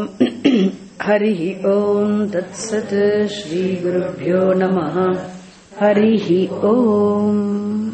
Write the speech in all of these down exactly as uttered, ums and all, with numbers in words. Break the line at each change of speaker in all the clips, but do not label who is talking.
Harihi Om Tatsat Shri Gurubhyo Namaha Harihi Om.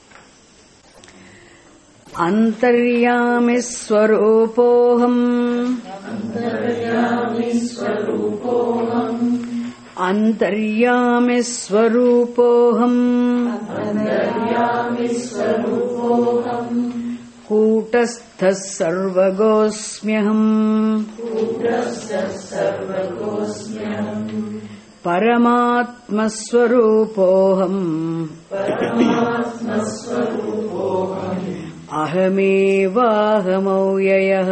Antaryami Swarupoham Antaryami Swarupoham Antaryami Swarupoham Antaryami Swarupoham Kutasthas Sarvagosmyaham Kutasthas Sarvagosmyaham Paramatma Swarupoham Paramatma Swarupoham Ahamevahamavyayah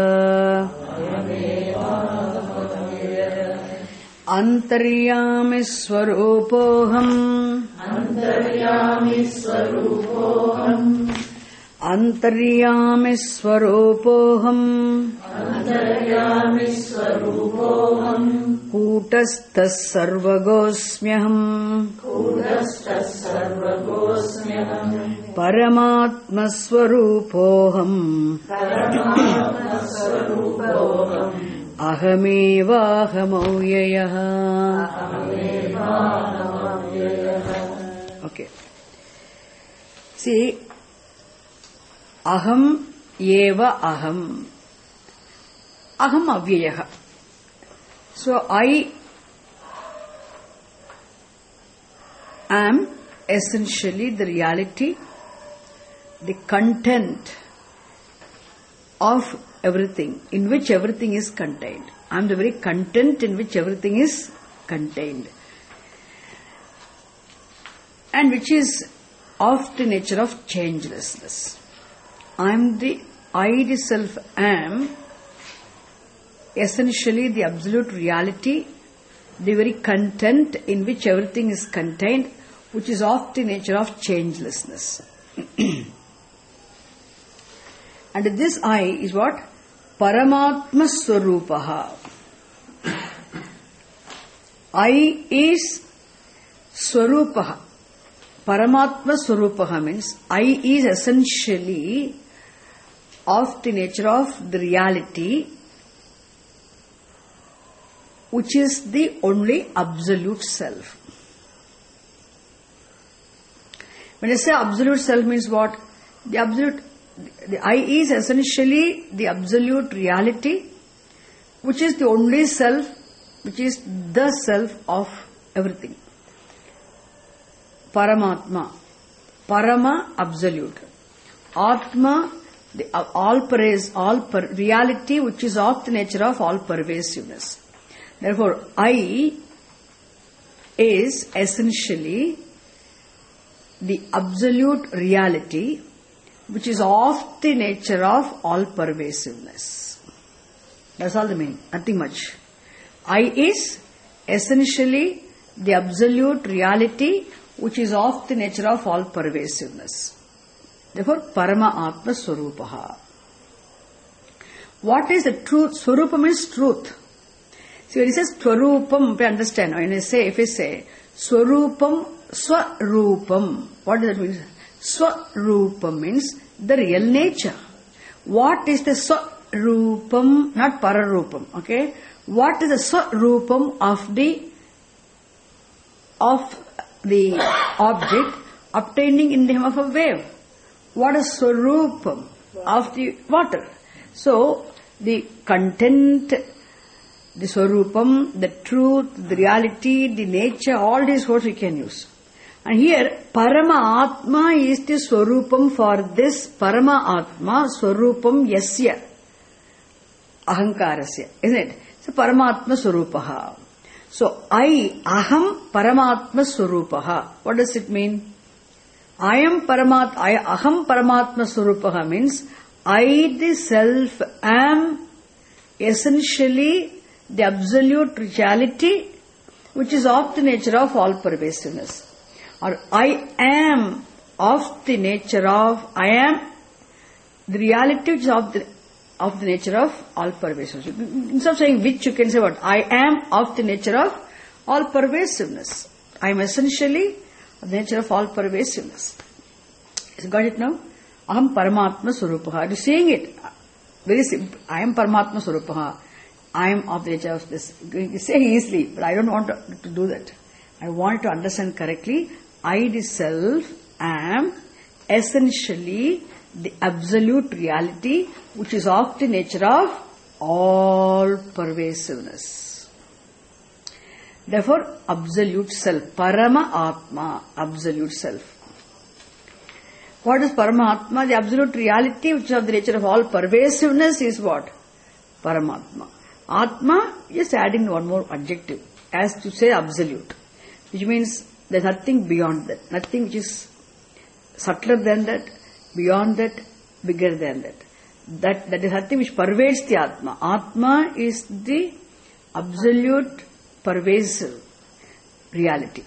Antaryami Swarupoham Antaryami Swarupoham Antaryami Swarupoham Antaryami Swarupoham Kutasthas Sarvagosmyaham Kutasthas Sarvagosmyaham Paramatma Swarupoham Paramatma Swarupoham Ahamevahamavyayah. Okay. See, Aham eva aham. Aham avyayah. So I am essentially the reality, the content of everything, in which everything is contained. I am the very content in which everything is contained, and which is of the nature of changelessness. I am the I the self am essentially the absolute reality, the very content in which everything is contained, which is of the nature of changelessness. And this I is what? Paramatma Swarupaha. I is Swarupaha. Paramatma Swarupaha means I is essentially of the nature of the reality, which is the only absolute self. When I say absolute self means what? The absolute, the I is essentially the absolute reality, which is the only self, which is the self of everything. Paramatma, Parama, absolute. Atma, the all praise, all per, reality, which is of the nature of all pervasiveness. Therefore, I is essentially the absolute reality, which is of the nature of all pervasiveness. That's all the meaning, nothing much. I is essentially the absolute reality, which is of the nature of all pervasiveness. Therefore, Parama Atma Swarupaha. What is the truth? Swarupa means truth. See, when he says Swarupam, you understand. When I say, if I say Swarupam, Swarupam, what does that mean? Swarupam means the real nature. What is the Swarupam? Not Pararupam, okay? What is the Swarupam of the of the object obtaining in the form of a wave? What is Swarupam of the water? So, the content, the Swarupam, the truth, the reality, the nature, all these words we can use. And here, Parama Atma is the Swarupam for this Parama Atma, Swarupam Yasya, Ahankarasya, isn't it? So, Paramatma Swarupaha. So, I, Aham Paramatma Swarupaha. What does it mean? I am Paramat, I, Aham Paramatma Swarupaha means, I the self am essentially the absolute reality, which is of the nature of all pervasiveness. Or I am of the nature of, I am the reality which is of the, of the nature of all pervasiveness. Instead of saying which, you can say what? I am of the nature of all pervasiveness. I am essentially of the nature of all pervasiveness. You got it now? Aham Paramatma Swarupaha. Are you seeing it? Very simple. I am Paramatma Swarupaha. I am of the nature of this. You say easily, but I don't want to, to do that. I want to understand correctly. I, the self, am essentially the absolute reality, which is of the nature of all pervasiveness. Therefore, absolute self, Parama Atma, absolute self. What is Paramatma? The absolute reality, which is of the nature of all pervasiveness, is what? Paramatma. Atma, just adding one more adjective, as to say absolute, which means there is nothing beyond that, nothing which is subtler than that, beyond that, bigger than that. That that is nothing which pervades the Atma. Atma is the absolute pervasive reality.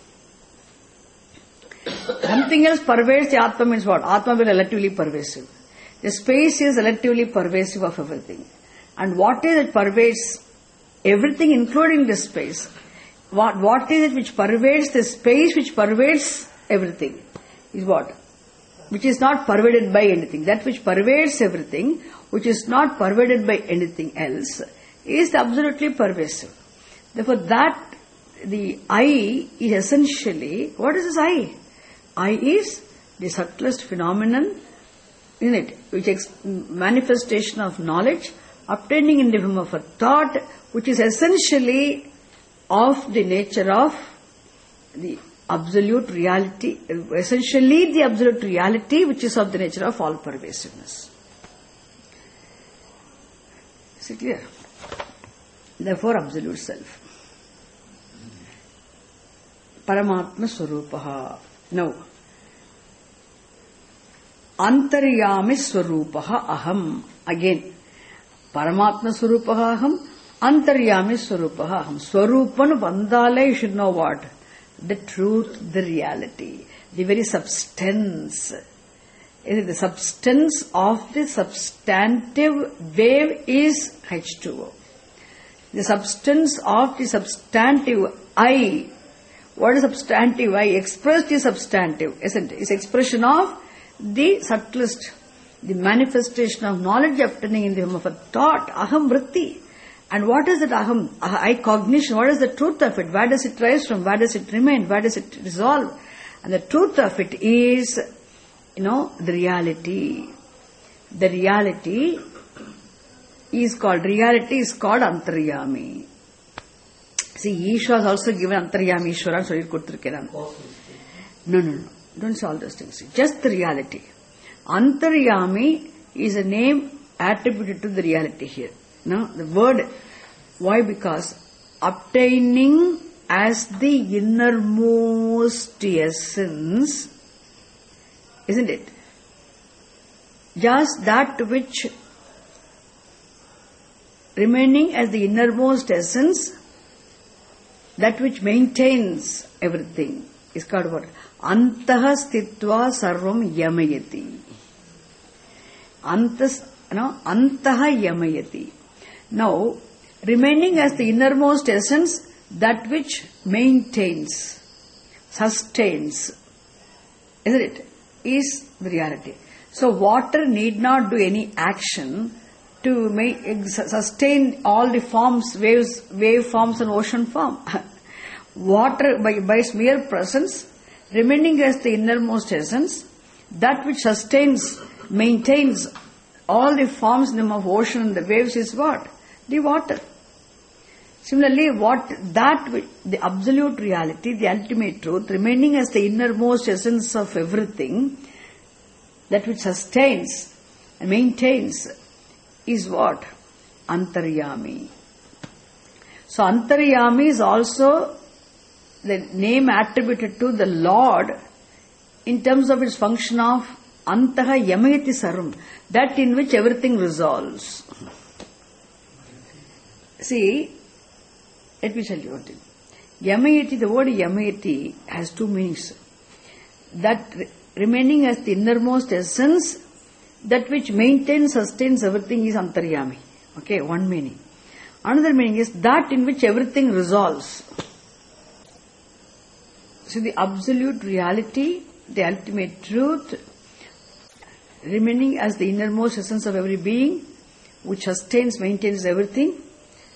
Something else pervades the Atma means what? Atma will relatively pervasive. The space is relatively pervasive of everything. And what is it pervades everything, including the space? What what is it which pervades the space, which pervades everything? Is what? Which is not pervaded by anything. That which pervades everything, which is not pervaded by anything else, is absolutely pervasive. Therefore, that the I is essentially, what is this I? I is the subtlest phenomenon in it, which is manifestation of knowledge, obtaining in the form of a thought, which is essentially of the nature of the absolute reality, essentially the absolute reality, which is of the nature of all pervasiveness. Is it clear? Therefore, absolute self. Paramatma Swarupaha. Now, Antaryami Swarupaha Aham. Again, Paramatma Swarupaha Aham, Antaryami Swarupaha Aham. Swarupan Vandale, you should know what? The truth, the reality, the very substance. The substance of the substantive wave is H two O. The substance of the substantive I. What is substantive I? Expressed is substantive, isn't it? It's expression of the subtlest, the manifestation of knowledge obtaining in the form of a thought, aham vritti. And what is that aham? I cognition, what is the truth of it? Where does it rise from? Where does it remain? Where does it resolve? And the truth of it is, you know, the reality. The reality is called, reality is called Antaryami. See, Ishvara is also given Antaryami Ishvara, so you could No, no, no. Don't say all those things. Just the reality. Antaryami is a name attributed to the reality here. No, the word, why? Because obtaining as the innermost essence, isn't it? Just that which remaining as the innermost essence, that which maintains everything, is called what? Antaha stitva sarvam yamayati. Antas, no, antaha yamayati. Now, remaining as the innermost essence, that which maintains, sustains, isn't it? Is the reality. So, water need not do any action to make, sustain all the forms, waves, wave forms and ocean form. Water, by, by its mere presence, remaining as the innermost essence, that which sustains, maintains all the forms in the form of ocean and the waves is what? The water. Similarly, what that, the absolute reality, the ultimate truth, remaining as the innermost essence of everything, that which sustains and maintains, is what? Antaryami. So, Antaryami is also the name attributed to the Lord in terms of its function of Antaha Yamayati Sarvam, that in which everything resolves. See, let me tell you one thing. Yamayati, the word Yamayati has two meanings. That remaining as the innermost essence, that which maintains, sustains everything is Antaryami. Okay, one meaning. Another meaning is that in which everything resolves. So the absolute reality, the ultimate truth, remaining as the innermost essence of every being, which sustains, maintains everything,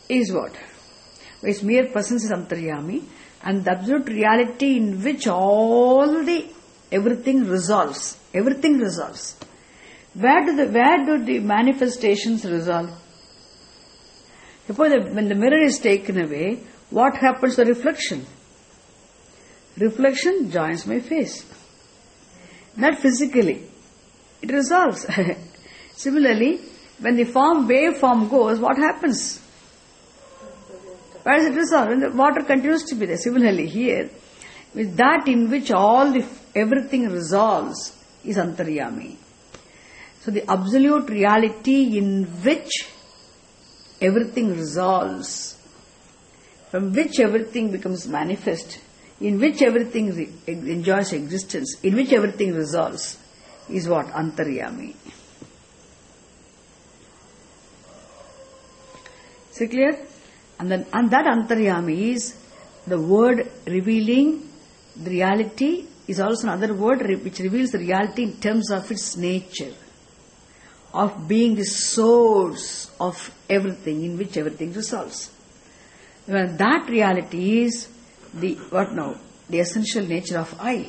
is what? Its mere presence is Antaryami, and the absolute reality in which all the everything resolves. Everything resolves. Where do the where do the manifestations resolve? Suppose that when the mirror is taken away, what happens to the reflection? Reflection joins my face. Not physically. It resolves. Similarly, when the form, wave form goes, what happens? Where does it resolve? When the water continues to be there. Similarly, here, with that in which all the everything resolves is Antaryami. So the absolute reality in which everything resolves, from which everything becomes manifest, in which everything re- enjoys existence, in which everything resolves, is what? Antaryami. Is it clear? And, then, and that Antaryami is the word revealing the reality, is also another word re- which reveals the reality in terms of its nature, of being the source of everything, in which everything resolves. Well, that reality is the, what now? The essential nature of I.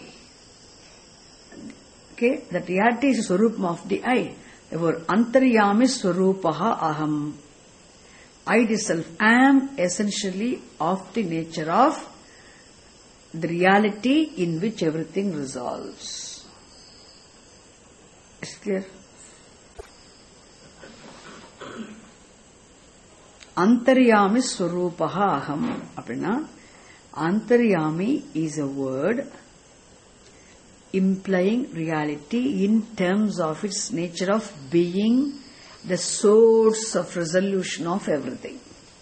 Okay? That reality is the swarupam of the I. Therefore, Antaryami swarupaha aham. I itself am essentially of the nature of the reality in which everything resolves. Is it clear? Antaryami swarupaha aham. Appadina, Antaryami is a word implying reality in terms of its nature of being the source of resolution of everything.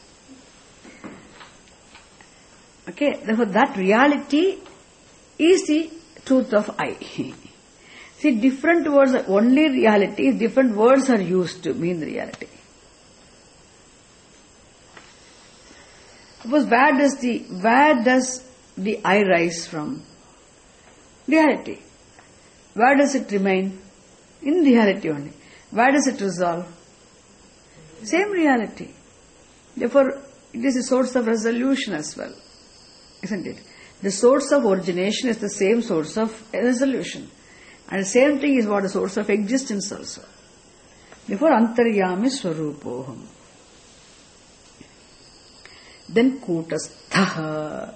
Okay, therefore that reality is the truth of I. See, different words are only reality, different words are used to mean reality. Suppose where does the where does the I rise from? Reality. Where does it remain? In reality only. Where does it resolve? Same reality. Therefore, it is a source of resolution as well, isn't it? The source of origination is the same source of resolution, and the same thing is what the source of existence also. Therefore, Antaryami swarupoham. Then Kutasthaha.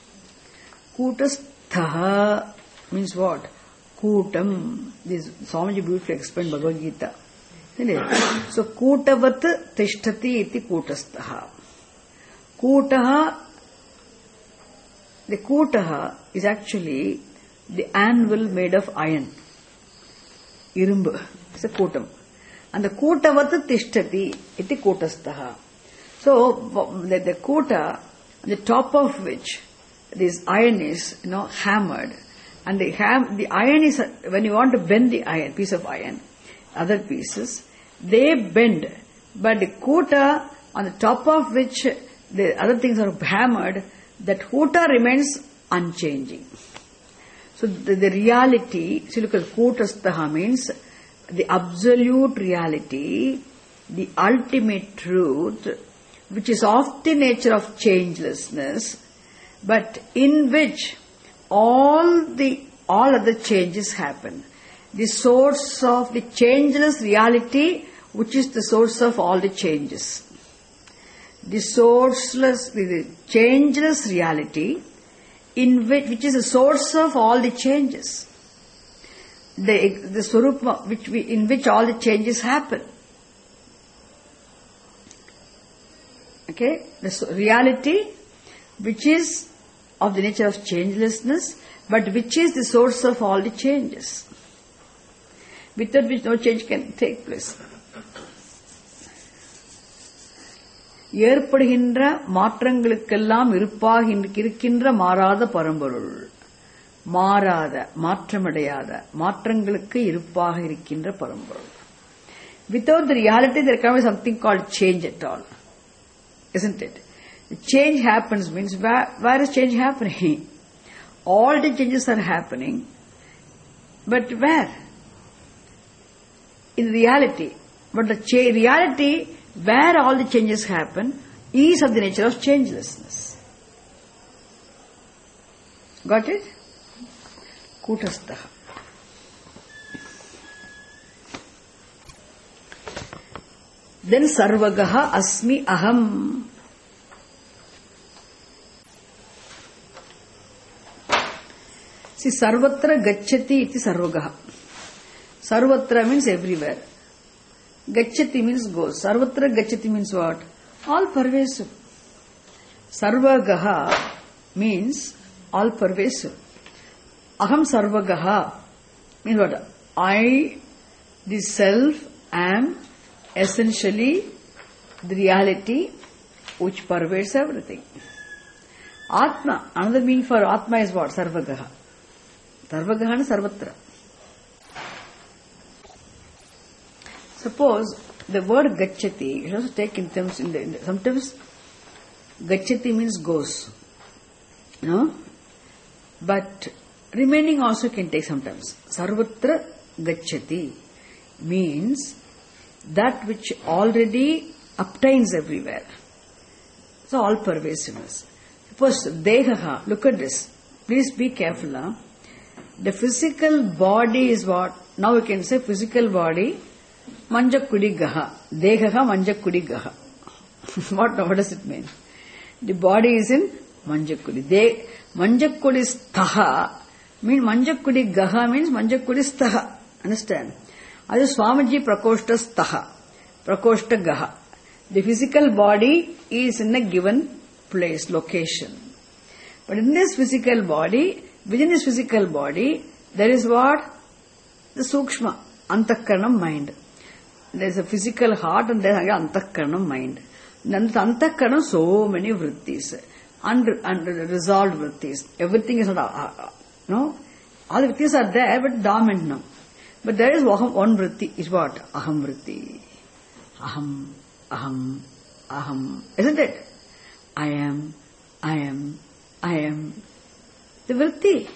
Kutasthaha means what? Kutam. This Swamiji beautifully explained Bhagavad Gita. So Kutavat tishtati iti Kutasthaha. Kutaha, the Kutaha is actually the anvil made of iron. Irumbu. It's a Kutam. And the Kutavat tishtati iti Kutasthaha. So the, the Kuta, the top of which this iron is, you know, hammered, and the ham, the iron is, when you want to bend the iron, piece of iron, other pieces, they bend, but the Kuta on the top of which the other things are hammered, that Kuta remains unchanging. So the, the reality, see, look at Kutasthaha means the absolute reality, the ultimate truth, which is of the nature of changelessness, but in which all the all other changes happen. The source of the changeless reality, which is the source of all the changes. The sourceless, the changeless reality, in which which is the source of all the changes. The the swarupa, which we, in which all the changes happen. Okay, the reality which is of the nature of changelessness, but which is the source of all the changes, without which no change can take place. ஏற்படுகின்ற மாற்றங்களுக்கெல்லாம் இருப்பாக இருக்கின்ற மாறாத பரம்பொருள், மாறாத மாற்றமடையாத மாற்றங்களுக்கு இருப்பாக இருக்கின்ற பரம்பொருள். Without the reality there can be something called change at all. Isn't it? The change happens means where, where is change happening? All the changes are happening, but where? In reality. But the cha- reality where all the changes happen is of the nature of changelessness. Got it? Kutastaha. Then Sarvagaha Asmi Aham. See, Sarvatra Gacchati iti Sarvagaha. Sarvatra means everywhere. Gacchati means goes. Sarvatra Gacchati means what? All pervasive. Sarvagaha means all pervasive. Aham Sarvagaha means what? I, the self, am essentially the reality which pervades everything. Atma, another meaning for Atma is what? Sarvagaha. Sarvagaha is Sarvatra. Suppose the word Gacchati, you should also take in terms, in the, in the, sometimes Gacchati means goes. No? But remaining also can take sometimes. Sarvatra Gacchati means that which already obtains everywhere. So all pervasiveness. Suppose Dehaha, look at this. Please be careful. Huh? The physical body is what? Now we can say physical body, Manjakudigaha. Dehaha Manjakudigaha. What, what does it mean? The body is in Manjakudi. De, Manjakudistaha means Manjakudigaha means Manjakudistaha. Understand? As Swamiji Prakoshtastaha, Prakoshta The physical body is in a given place, location. But in this physical body, within this physical body, there is what? The Sukshma, Antakaranam mind. There is a physical heart and there is Antakaranam mind. And Antakaranam, so many vrittis, unresolved vrittis. Everything is not, uh, no? All the vrittis are there, but dormant now. But there is one vritti, is what? Aham vritti. Aham, aham, aham. Isn't it? I am, I am, I am. The vritti.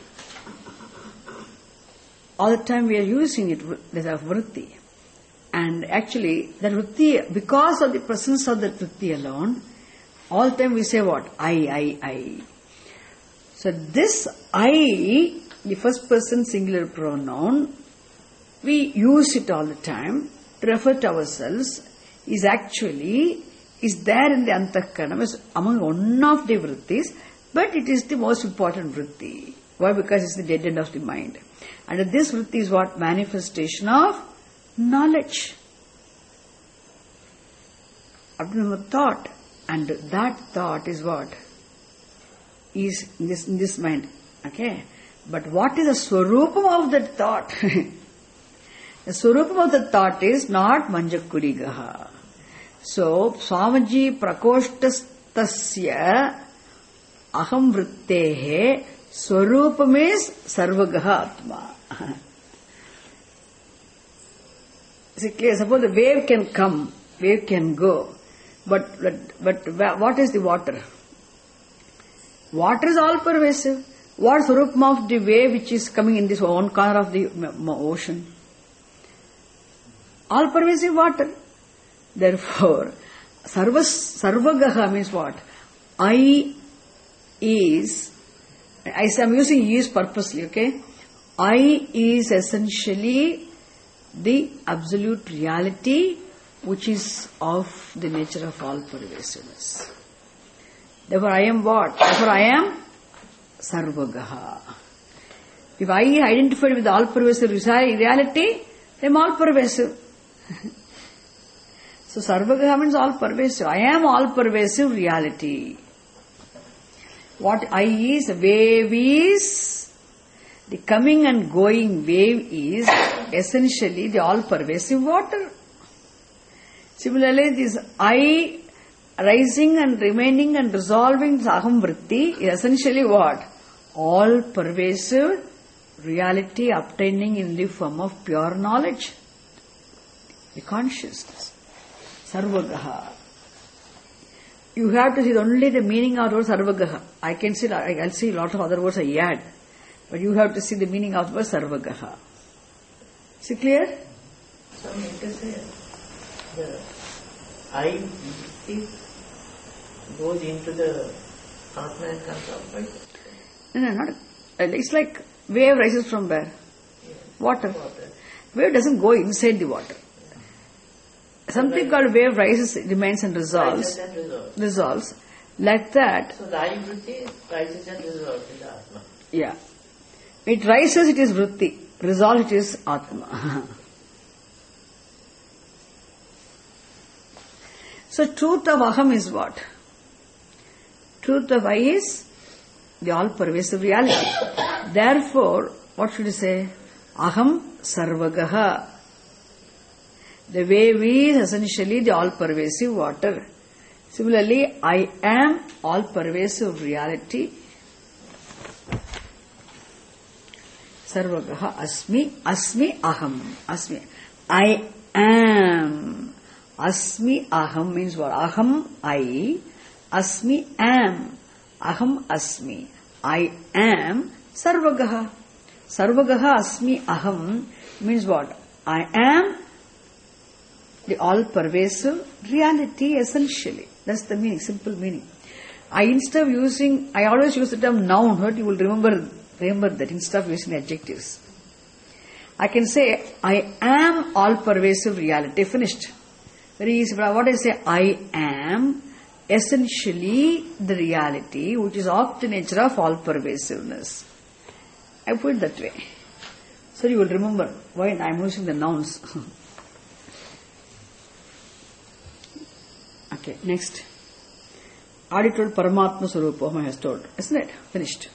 All the time we are using it, there's a vritti. And actually, that vritti, because of the presence of that vritti alone, all the time we say what? I, I, I. So this I, the first person singular pronoun, we use it all the time to refer to ourselves, is actually, is there in the Antakaranam, is among one of the vrittis, but it is the most important vritti. Why? Because it's the dead end of the mind. And this vritti is what? Manifestation of knowledge. Abnormal thought. And that thought is what? Is in this, in this mind. Okay? But what is the swarupam of that thought? The swarupam of the thought is not Manjakurigaha. So, Swamiji Prakoshtastasya Aham Vrittehe Swarupam is Sarvagaha Atma. See, clear? Suppose the wave can come, wave can go, but, but, but what is the water? Water is all pervasive. What is the swarupam of the wave which is coming in this one corner of the ocean? All pervasive water. Therefore, sarva, sarvagaha means what? I is, I am using is purposely, okay? I is essentially the absolute reality which is of the nature of all pervasiveness. Therefore, I am what? Therefore, I am sarvagaha. If I is identified with all pervasive reality, I am all pervasive. So, Sarvagaha means all pervasive. I am all pervasive reality. What I is, wave is, the coming and going wave is essentially the all pervasive water. Similarly, this I rising and remaining and resolving Aham Vritti is essentially what? All pervasive reality obtaining in the form of pure knowledge. The consciousness. Sarvagaha. You have to see only the meaning of the word Sarvagaha. I can see, I'll see a lot of other words I add. But you have to see the meaning of the word Sarvagaha. Is it clear?
So, you can say the I is goes into the Atma and comes out, right?
No, no, not. It's like wave rises from where?
Yes.
Water.
Water.
Wave doesn't go inside the water. Something called wave rises, remains and
Rises
resolves.
and resolves.
Resolves. Like that,
So the Ayurvritti rises and resolves in the Atma.
yeah. It rises, it is vritti. Resolves, it is atma. So truth of aham is what? Truth of I is the all-pervasive reality. Therefore, what should you say? Aham sarvagaha. The wave is essentially the all-pervasive water. Similarly, I am all-pervasive reality. Sarvagaha asmi, asmi aham. Asmi. I am. Asmi aham means what? Aham, I. Asmi am. Aham asmi. I am sarvagaha. Sarvagaha asmi aham means what? I am the all-pervasive reality essentially. That's the meaning, simple meaning. I instead of using, I always use the term noun, but you will remember, remember that instead of using adjectives. I can say, I am all-pervasive reality. Finished. Very easy. But what I say, I am essentially the reality which is of the nature of all-pervasiveness. I put it that way. So you will remember why I am using the nouns. Okay, next. Adi told Paramatma Swarupam has told. Isn't it? Finished.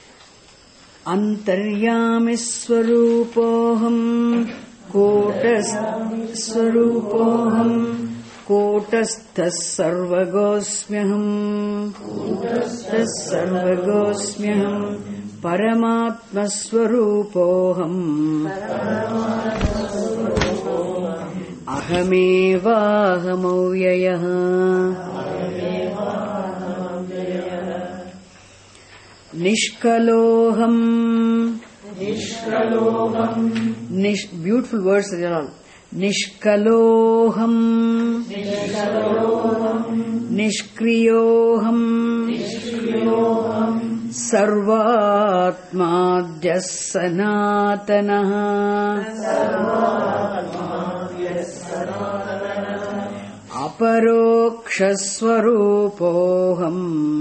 Antaryami Swarupoham Kotas Swarupoham Kotasthas Sarvagosmyaham Kotasthas Sarvagosmyaham Paramatma Swarupoham Ahamevahamavyayah. Nishkaloham. Nishkaloham. Nish, beautiful words they are all. Nishkaloham. Nishkaloham. Nishkriyoham. Nishkriyoham. Sarvatmadhyas sanatanaha. Sarvatmadhyas sanatanaha. Aparokshaswarupoham.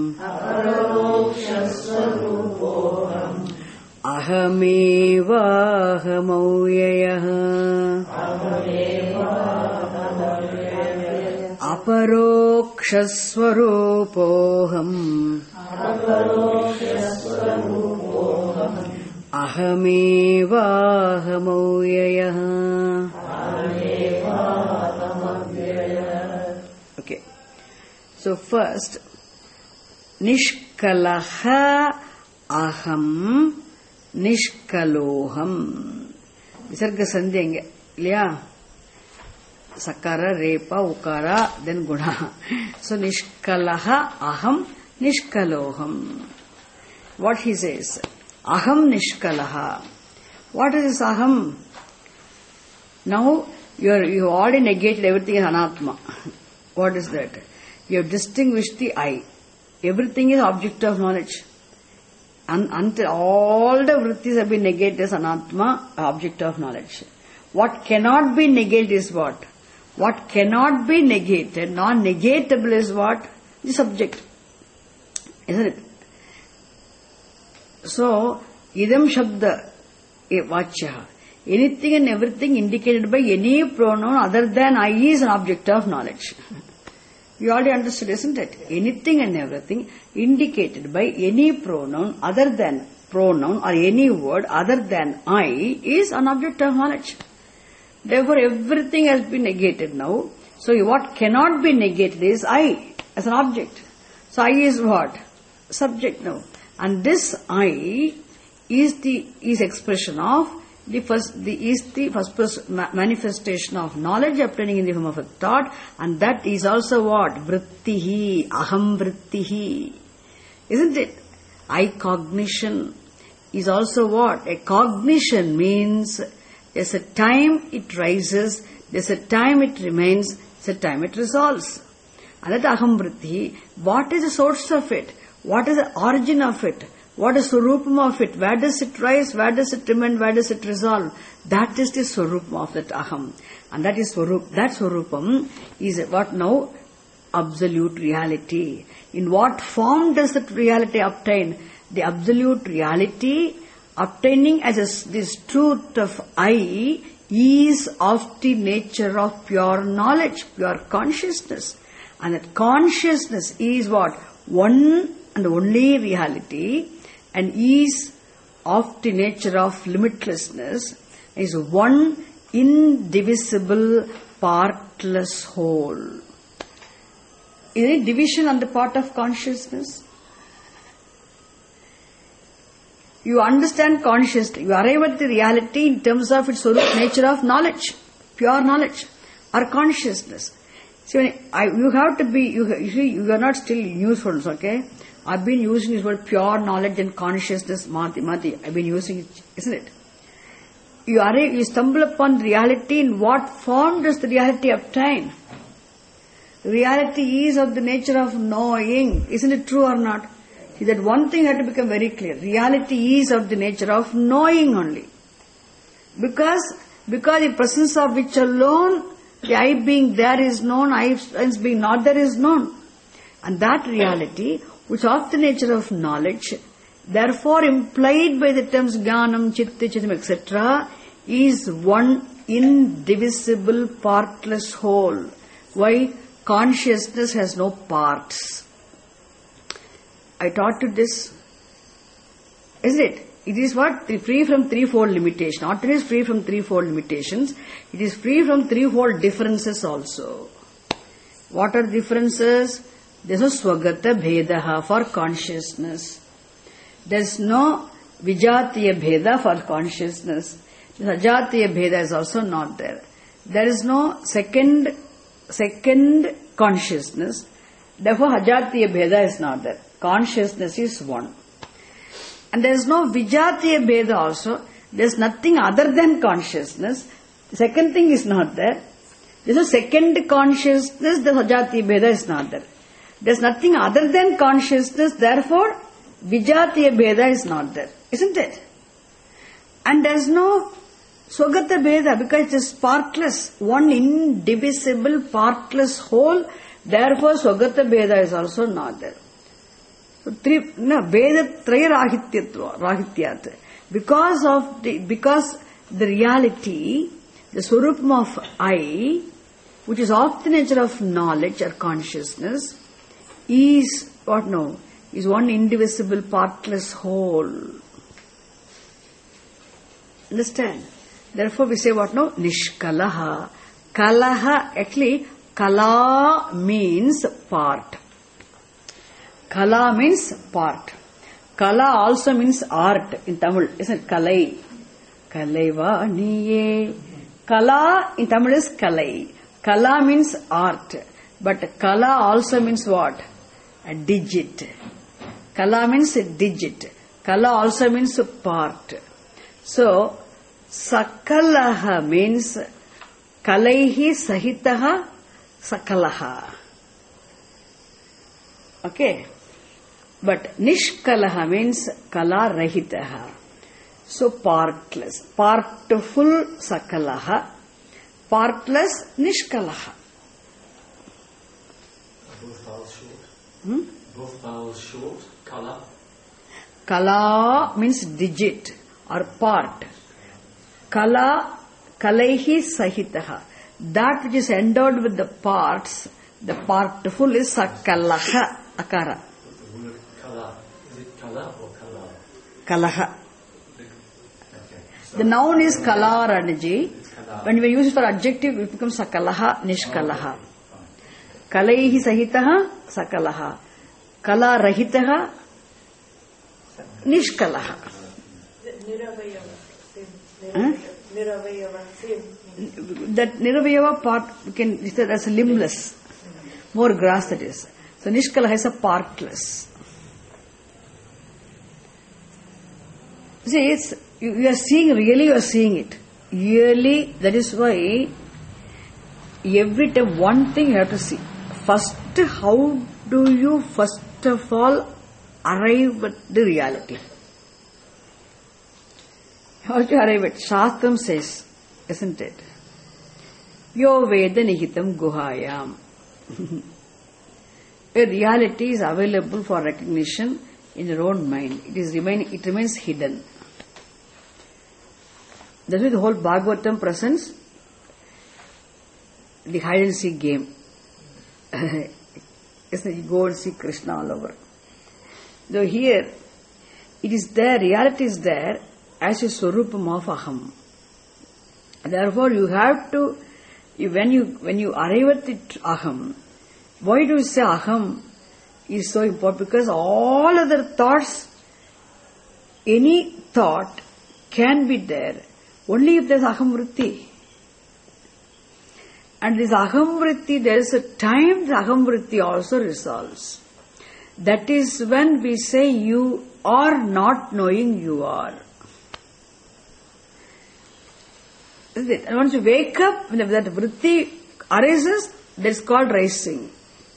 Aparokshaswarupoham. Ahamevahamavyayah. Ahamevahamavyayah. Aparokshaswarupoham. Aparokshaswarupoham. Ahamevahamavyayah. Ahamevahamavyayah. Okay. So first, Nishkalaha aham nishkaloham. Visarga sandhya inge. Illaya? Sakara, repa, ukara, then guna. So nishkalaha aham nishkaloham. What he says? Aham nishkalaha. What is this aham? Now you are, you have already negated everything as anatma. What is that? You have distinguished the I. Everything is object of knowledge. And until all the vrittis have been negated as anatma, object of knowledge. What cannot be negated is what? What cannot be negated, non-negatable is what? The subject. Isn't it? So, idam shabda vachya. Anything and everything indicated by any pronoun other than I is an object of knowledge. You already understood, isn't it? Anything and everything indicated by any pronoun other than pronoun or any word other than I is an object of knowledge. Therefore, everything has been negated now. So, what cannot be negated is I as an object. So, I is what? Subject now. And this I is the is expression of the first the is the first person manifestation of knowledge obtaining in the form of a thought, and that is also what? Vrittihi, aham vrittihi. Isn't it? I cognition is also what? A cognition means there's a time it rises, there's a time it remains, there's a time it resolves. And that aham vritti, what is the source of it? What is the origin of it? What is the swarupam of it? Where does it rise? Where does it remain? Where does it resolve? That is the swarupam of that aham. And that is swarup, that swarupam is what now? Absolute reality. In what form does that reality obtain? The absolute reality obtaining as a, this truth of I is of the nature of pure knowledge, pure consciousness. And that consciousness is what? One and only reality, and is of the nature of limitlessness, is one indivisible, partless whole. Is it division on the part of consciousness? You understand consciousness, you arrive at the reality in terms of its nature of knowledge, pure knowledge, or consciousness. See, I, you have to be, you, you see, you are not still useful, okay? I've been using this word pure knowledge and consciousness, Mati, Mati. I've been using it, isn't it? You arrive, you stumble upon reality. In what form does the reality obtain? Reality is of the nature of knowing. Isn't it true or not? See, that one thing had to become very clear. Reality is of the nature of knowing only. Because, because the presence of which alone, the I being there is known, I being not there is known. And that reality, which is of the nature of knowledge, therefore implied by the terms jnanam, chitta, chidam, et cetera, is one indivisible, partless whole. Why? Consciousness has no parts. I taught you this. Isn't it? It is what? Free from threefold limitation. Not only is free from threefold limitations, it is free from threefold differences also. What are differences? There is no swagata bhedaha for consciousness. There is no vijatiya bheda for consciousness. Sajatiya bheda is also not there. There is no second, second consciousness. Therefore, hajatiya bheda is not there. Consciousness is one. And there is no vijatiya bheda also. There is nothing other than consciousness. The second thing is not there. There is a second consciousness, the hajatiya bheda is not there. There is nothing other than consciousness, therefore, vijatiya bheda is not there. Isn't it? And there is no swagata bheda because it is partless, one indivisible, partless whole, therefore, swagata bheda is also not there. So, three, no, Veda Traya Rahityat. Because of the, because the reality, the Swarupam of I, which is of the nature of knowledge or consciousness, is, what now? Is one indivisible, partless whole. Understand? Therefore we say what now? Nishkalaha. Kalaha, actually, Kala means part. Kala means part. Kala also means art in Tamil. Isn't it? Kalai. Kalaiva niye. Kala in Tamil is Kalai. Kala means art. But Kala also means what? A digit. Kala means a digit. Kala also means a part. So, Sakalaha means Kalaihi Sahitaha Sakalaha. Okay. But Nishkalaha means Kala Rahitaha. So partless. Partful Sakalaha. Partless Nishkalaha.
Both vowels short.
Hmm?
Both vowels short. Kala.
Kala means digit or part. Kala, Kalaihi Sahitaha. That which is endowed with the parts, the partful is Sakalaha, Akara.
The word kala, is it kala or kala?
Kalaha.
Okay. So
The noun is Kala or Aniji.
it's kala.
When we use it for adjective, it becomes Sakalaha, Nishkalaha. Kalaihi Sahitaha, Sakalaha. Kala Rahitaha, Nishkalaha.
Niravayava.
Huh?
Niravayava. Same.
That Niravayava part, we can say that's a limbless. More grass that is. So Nishkalaha is a partless. See, it's, you, you are seeing, really you are seeing it. Really, that is why every time one thing you have to see. First how do you first of all arrive at the reality? How do you arrive at? Shastram says, isn't it? Yo Veda Nihitam Guhayam. A reality is available for recognition in your own mind. It is remain, it remains hidden. That's why the whole Bhagavatam presents the hide and seek game. You go and see Krishna all over. Though here, it is there, reality is there as a swarupam of aham. Therefore, you have to, you, when you when you arrive at the aham, why do you say aham is so important? Because all other thoughts, any thought can be there only if there is aham vritti. And this aham vritti, there is a time the aham vritti also resolves. That is when we say you are not knowing you are. Isn't it? And once you wake up, when that vritti arises, that's called rising.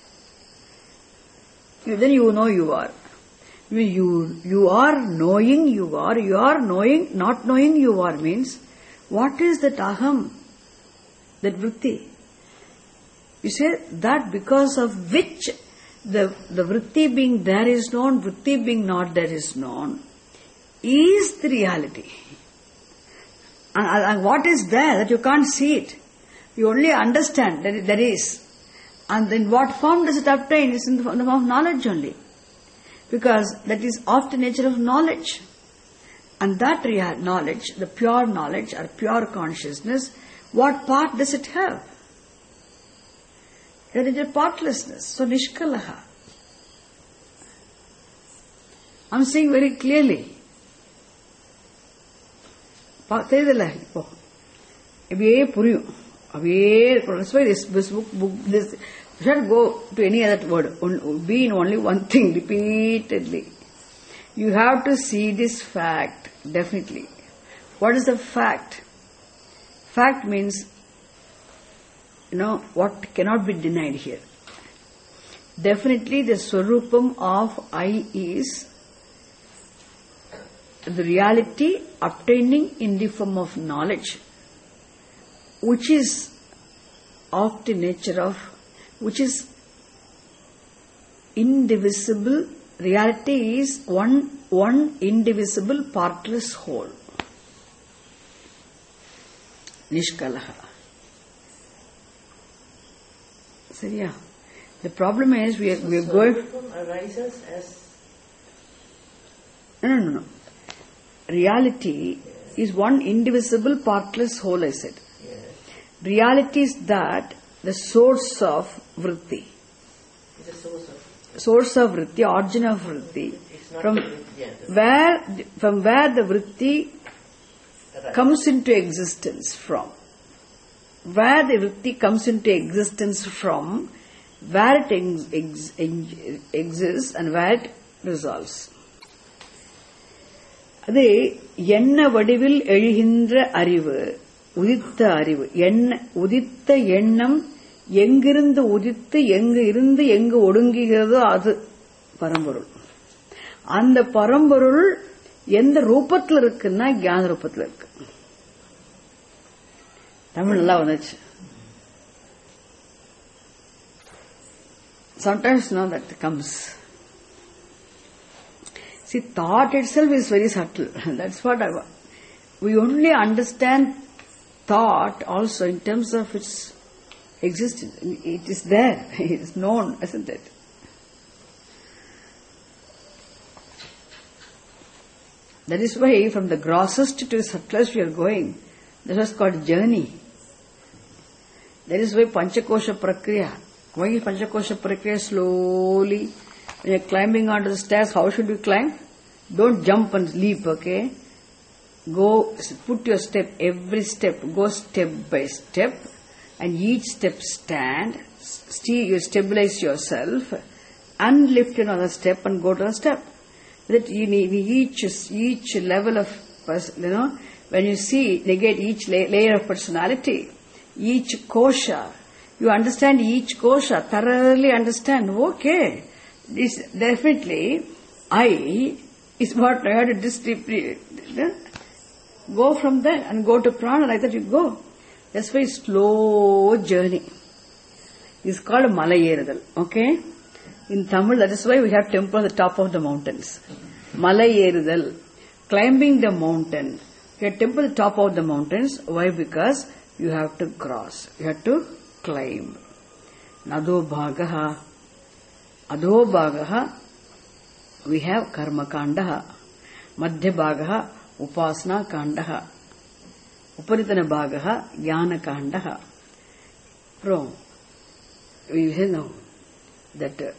Then you know you are. You, you are knowing you are, you are knowing, not knowing you are means, what is that aham, that vritti? You say that because of which the, the vritti being there is known, vritti being not there is known, is the reality. And, and what is there that you can't see it? You only understand that there is. And in what form does it obtain? It's in the form of knowledge only. Because that is of the nature of knowledge. And that real knowledge, the pure knowledge or pure consciousness, what part does it have? It is a partlessness. So nishkalaha. I'm saying very clearly. தெரியுதுல்ல இப்போ அப்படியே புரியும் அப்படியே that's why this, this book, book this you should go to any other word, be in only one thing repeatedly. You have to see this fact definitely. What is the fact? Fact means, you know, what cannot be denied here. Definitely the swarupam of I is the reality obtaining in the form of knowledge, which is of the nature of, which is indivisible. Reality is one, one indivisible, partless whole. Nishkalaha. So yeah, the problem is we are, we are going.
arises as
No, no, no. Reality is one indivisible, partless whole, I said.
yes.
Reality is that the source of vritti.
It's a source of.
Source of vritti, origin of vritti.
It's not
From
a vritti.
where, from where the vritti
Right.
comes into existence from. Where the vritti comes into existence from, where it ex- ex- ex- exists and where it resolves. அது என்ன வடிவில் எழுகின்ற அறிவு, உதித்த அறிவு, என்ன உதித்த எண்ணம் எங்கிருந்து உதித்து எங்கு இருந்து எங்கு ஒடுங்குகிறதோ அது பரம்பொருள். அந்த பரம்பொருள் எந்த ரூபத்தில் இருக்குன்னா ஞான ரூபத்தில் இருக்கு. தமிழ் நல்லா வந்துச்சு. Sometimes now that comes. See, thought itself is very subtle. That's what I want. We only understand thought also in terms of its existence. It is there. It is known, isn't it? That is why from the grossest to the subtlest we are going. This was called journey. That is why Panchakosha Prakriya. Why is Panchakosha Prakriya slowly? When you are climbing onto the stairs, how should you climb? Don't jump and leap, okay? Go, put your step, every step, go step by step, and each step stand, st- you stabilize yourself, and lift another step and go to a step. That you need each, each level of, you know, when you see, negate each la- layer of personality, each kosha, You understand each kosha, thoroughly understand. Okay. This definitely, I is what I have to distribute. Go from there and go to prana, like that you go. That's why slow journey. It's called Malayeradal. Okay? In Tamil, that is why we have temple on the top of the mountains. Malayeradal. Climbing the mountain. You have temple on the top of the mountains. Why? Because you have to cross. You have to climb. Nado bhagaha. Adho bhagaha. We have karma kandaha. Madhya bhagaha. Upasana kandaha. Uparitana bhagaha. Jnana kandaha. Pro. We know that uh,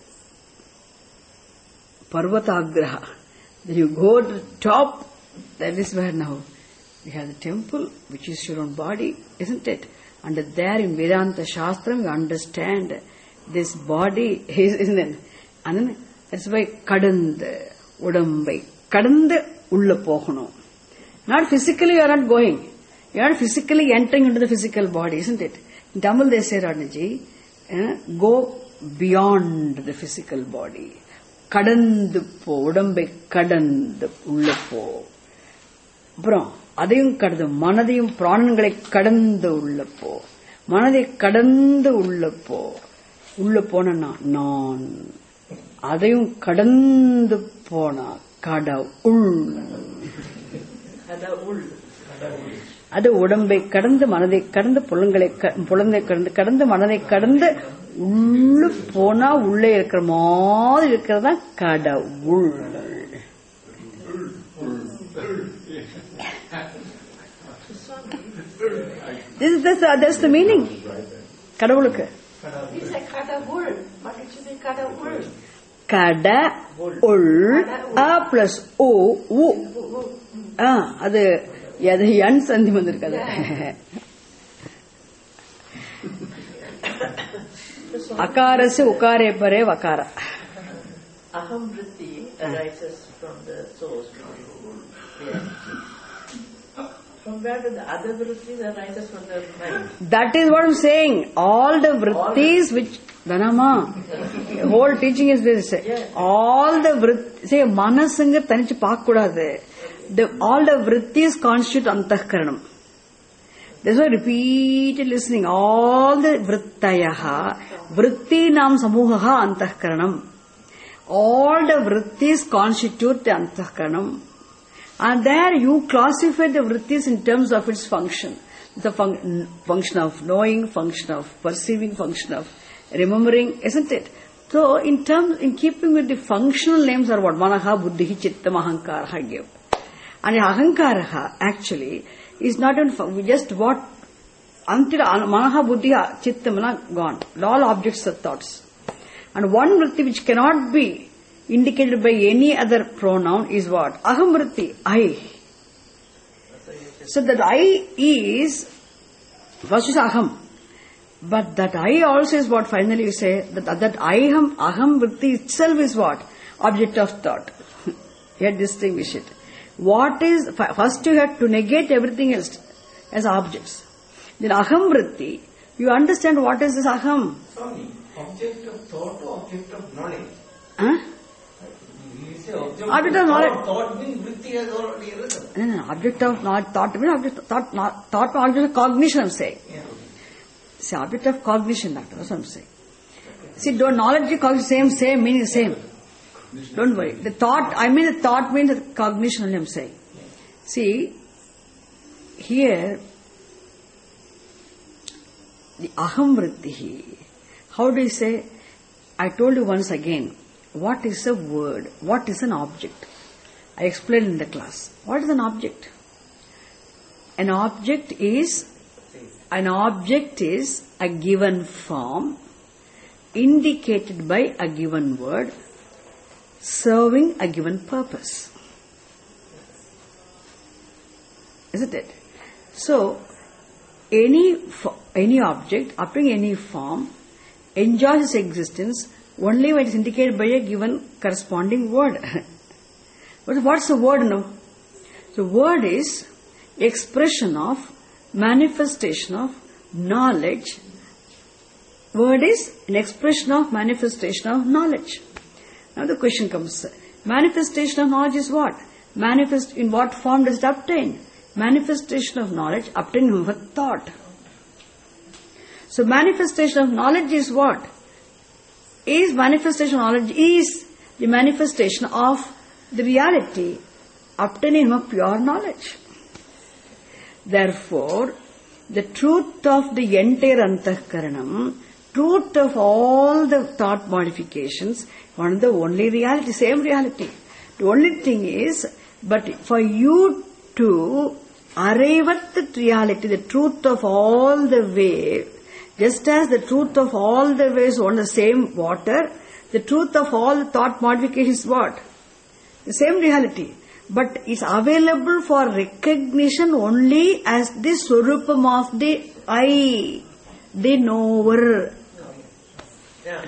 Parvatagraha. Then you go to the top. That is where now we have the temple, which is your own body, isn't it? And there in Vedanta Shastra, you understand this body is, isn't it? And then that's why kadand, udambai, kadand ulla poganum. Not physically, you are not going. You are not physically entering into the physical body, isn't it? In Tamil they say, Radhaji, eh, go beyond the physical body. Kadand po, udambai kadand ulla po. Bro. அதையும் கடந்து மனதையும் பிராணங்களை கடந்து உள்ளப்போ மனதை கடந்து உள்ளப்போ உள்ள போனா நான் அதையும் கடந்து போனா கடவுள் அது உடம்பை கடந்து மனதை கடந்து புலன்களை புலனை கடந்து கடந்து மனதை கடந்து உள்ள போனா உள்ளே இருக்கிற மாதிரி இருக்கிறதா கடவுள். This is that's the, that's the meaning. கடவுளுக்கு.
You say kadavul. Why did you say kadavul?
Kada ul a plus o u. Ah, அது அது என் சந்தி வந்திருக்காது. அகாரஸ்ய உகாரே பரே வகார.
Aham vritti arises from the source. Yeah. From where do the other vrittis arises from the mind?
That is what I'm saying. All the vrittis which Dhanama, the whole teaching is this.
Yeah.
All the vrittis, say manasanga tanichu paakudadu. The all the vrittis constitute antahkaranam. That's why repeated listening. All the vrittayaha, vritti nam samuhaha antahkaranam. All the vrittis constitute the antahkaranam. And there you classify the vrittis in terms of its function. The fun- function of knowing, function of perceiving, function of remembering, isn't it? So in terms, in keeping with the functional names are what? Manaha, Buddhihi, Chittam, Ahankaraha give. And Ahankaraha actually is not in just what until Manaha, Buddhiha, Chittam, gone. All objects are thoughts. And one vritti which cannot be indicated by any other pronoun is what? Aham vritti, I. So that I is, first is aham. But that I also is what finally you say, that, that aham, aham vritti itself is what? Object of thought. You have to distinguish it. What is, first you have to negate everything else as objects. Then aham vritti, you understand what is this aham.
Swami, object of thought or object of knowledge?
Huh?
You say object,
Object
of
of knowledge.
thought, thought means vritti has already arisen.
No, no, object of knowledge, thought means object of thought, not, thought object of cognition I'm saying.
Yeah.
See, object of cognition, doctor, that's what I'm saying. See, don't knowledge and cognition, same, same, meaning same. Don't worry. The thought, I mean the thought means the cognition only I'm saying. See, here, the aham vrittihi, how do you say, I told you once again, what is a word? What is an object? I explained in the class. What is an object? An object is, an object is a given form indicated by a given word serving a given purpose. Isn't it? So, any any object, upping any form, enjoys its existence only when it is indicated by a given corresponding word. But what's the word now? The word is expression of, manifestation of knowledge word is an expression of manifestation of knowledge. Now the question comes, manifestation of knowledge is what? Manifest, in what form does it obtain? Manifestation of knowledge obtained with thought. So manifestation of knowledge is what? Is manifestation of knowledge is the manifestation of the reality obtained from pure knowledge. Therefore, the truth of the entire antahkaranam, truth of all the thought modifications, one the only reality, same reality. The only thing is, but for you to arrive at that reality, the truth of all the way, just as the truth of all the ways on the same water, the truth of all the thought modifications is what? The same reality. But it's available for recognition only as the swarupam of the I, the knower.
Yeah.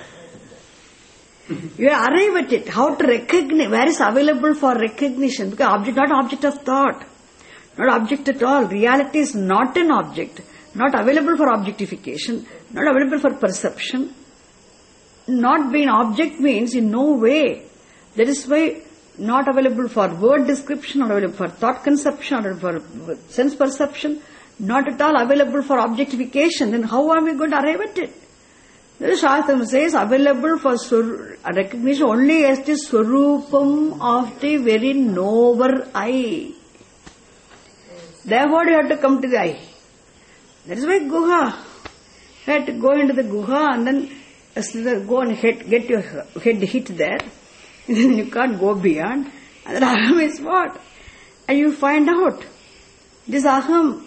You arrive at it. How to recognize? Where is available for recognition? Because object, not object of thought, not object at all. Reality is not an object, not available for objectification, not available for perception. Not being object means in no way. That is why not available for word description, not available for thought conception, not available for sense perception, not at all available for objectification. Then how are we going to arrive at it? The Shastra says available for sur- recognition only as the swarupam of the very knower I. Therefore you have to come to the I. That is why Guha. You have to go into the Guha and then go and hit, get your head hit there. Then you can't go beyond. And that Aham is what? And you find out this Aham.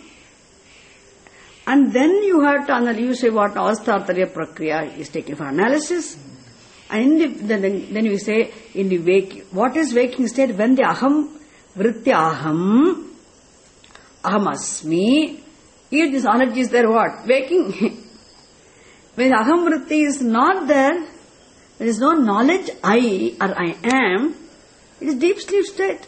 And then you have to analyze, you say what Avasthartarya Prakriya is taken for analysis. And in the, then, then you say, in the wake, what is waking state? When the Aham, Vritya Aham, Aham Asmi, if this knowledge is there, what? Waking. When Aham Vritti is not there, there is no knowledge I or I am, it is deep sleep state.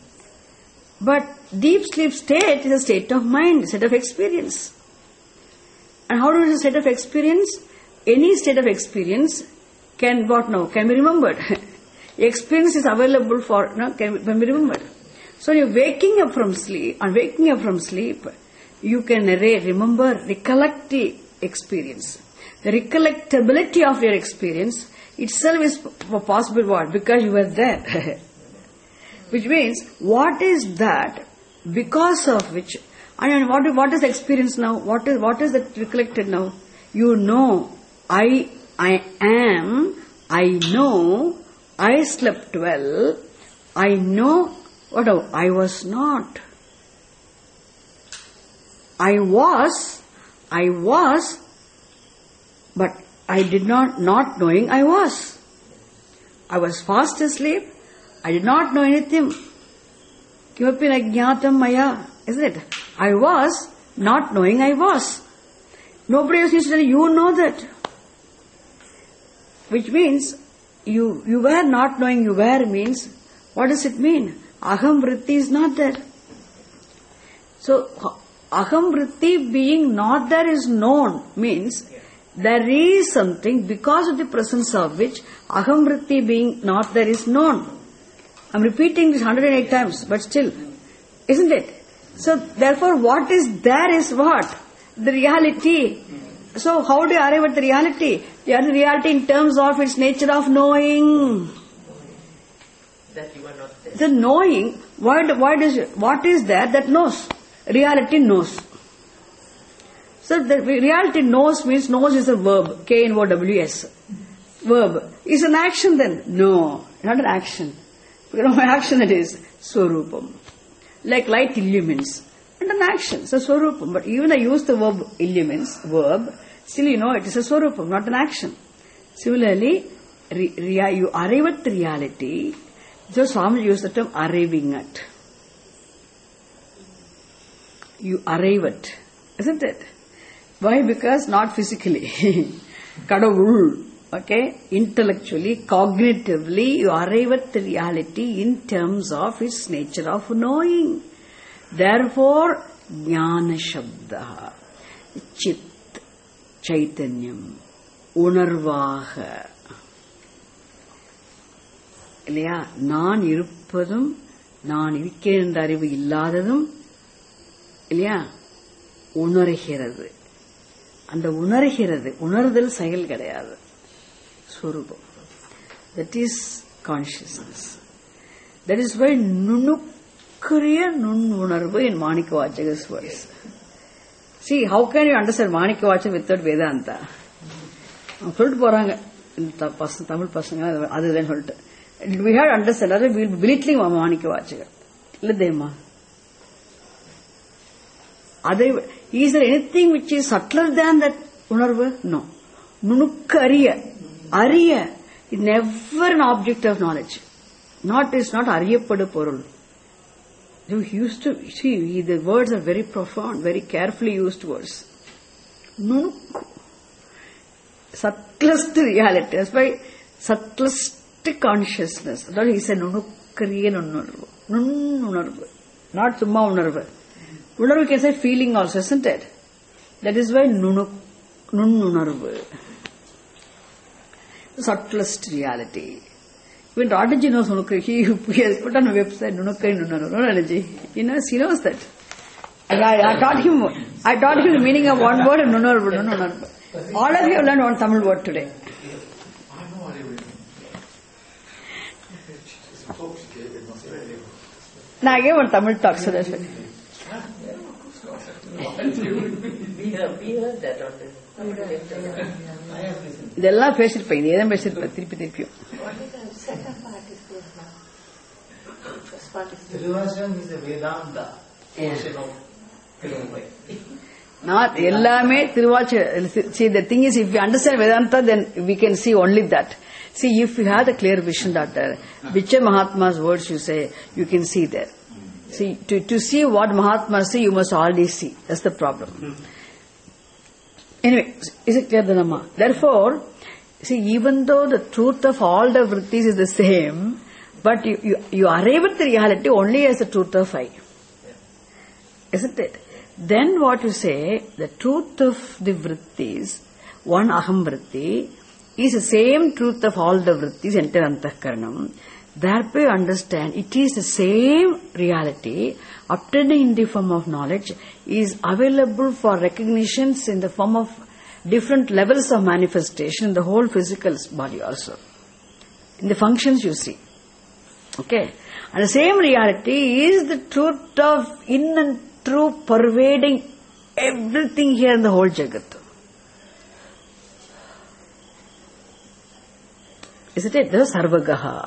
But deep sleep state is a state of mind, a state of experience. And how does a state of experience? Any state of experience can what now? Can be remembered. Experience is available for, no, can, can be remembered. So you're waking up from sleep, and waking up from sleep, you can remember, recollect the experience. The recollectability of your experience itself is possible what? Because you were there. Which means, what is that because of which, and what, what is experience now? What is, what is that recollected now? You know, I, I am, I know, I slept well, I know, what, I was not. I was, I was, but I did not, not knowing I was. I was fast asleep. I did not know anything. Kimapi najñātam maya, isn't it? I was not knowing I was. Nobody else needs to tell you, you know that. Which means, you, you were not knowing you were means, what does it mean? Aham vritti is not there. So, aham vritti being not there is known means, there is something because of the presence of which aham vritti being not there is known. I'm repeating this one hundred eight times, but still, isn't it? So therefore what is there is what? The reality. So how do you arrive at the reality? You are the reality in terms of its nature of knowing.
That you are not there.
The knowing, why, why does, what is there that knows? Reality knows. So the reality knows means knows is a verb, K N O W S. Verb. Is an action then? No, not an action. Because what action it is? Swarupam. Like light illumines. And an action, so Swarupam. But even I use the verb illumines, verb, still you know it is a Swarupam, not an action. Similarly, re, re, you arrive at the reality, so Swami used the term arriving at. You arrive at, isn't it? Why? Because not physically. Kadavul. Okay? Intellectually, cognitively, you arrive at the reality in terms of its nature of knowing. Therefore, Jnana Shabda, Chit, Chaitanyam, உணர்வாக. இல்லையா? நான் இருப்பதும் நான் இருக்கிறேன் என்ற அறிவு இல்லாததும் இல்லையா உணர்கிறது. அந்த உணர்கிறது உணர்தல் செயல் கிடையாது, ஸ்வரூபம். That is consciousness. That is why நுணுக்குரிய நுண் உணர்வு in Manika Vachaka's words. See, how can you understand Manika Vachaka without Vedanta? சொல்லிட்டு போறாங்க தமிழ் பசங்க அதுதான் சொல்லிட்டு we have to understand that we will be belittling Manika Vachaka. இல்லதேமா அதை is there anything which is subtler than that உணர்வு? No. நுணுக்கு அறிய அறிய is never an object of knowledge. Not is not அறியப்படு பொருள். You used to see the words are very profound, very carefully used words. நுணுக்கு subtlest reality. That's why subtlest consciousness. That's why he said நுணுக்கரிய நுண்ணுணர்வு. நுண்ணுணர்வு. Not சும்மா உணர்வு. உணர்வு can say feeling also, isn't it? That is why நுண்ணுணர்வு. Subtlest reality. When Rataji knows Nunukkai, he, he has put on a website Nunukkai Nunnaru. No, Rataji. He knows, he knows that. And I, I taught him, I taught him the meaning of one word, Nunnaru, Nunnaru. All of you have learned one Tamil word today. Now I gave one Tamil talk, so that's it.
We heard, we heard that on the
இதெல்லாம் பேசிருப்பேன், இது எதுவும் பேசிருப்பேன் திருப்பி திருப்பியும்.
Tiruvachakam is a Vedanta portion of Tiruvai.
Not எல்லாமே Thiruvasagam. See, the thing is, if we understand Vedanta, then we can see only that. See, if you have the clear vision, Doctor, which Mahatma's words you say, you can see there. See, to, to see what Mahatma say, you must already see. That's the problem. Anyway, is it clear, Dhanamma? Therefore, see, even though the truth of all the vrittis is the same, but you, you, you arrive at the reality only as the truth of I. Isn't it? Then what you say, the truth of the vrittis, one aham vritti, is the same truth of all the vrittis, entire antahkaranam. Thereby you understand, it is the same reality, obtained in the form of knowledge, is available for recognitions in the form of different levels of manifestation in the whole physical body also. In the functions you see. Okay? And the same reality is the truth of in and through pervading everything here in the whole Jagat. Isn't it? This is Sarvagaha.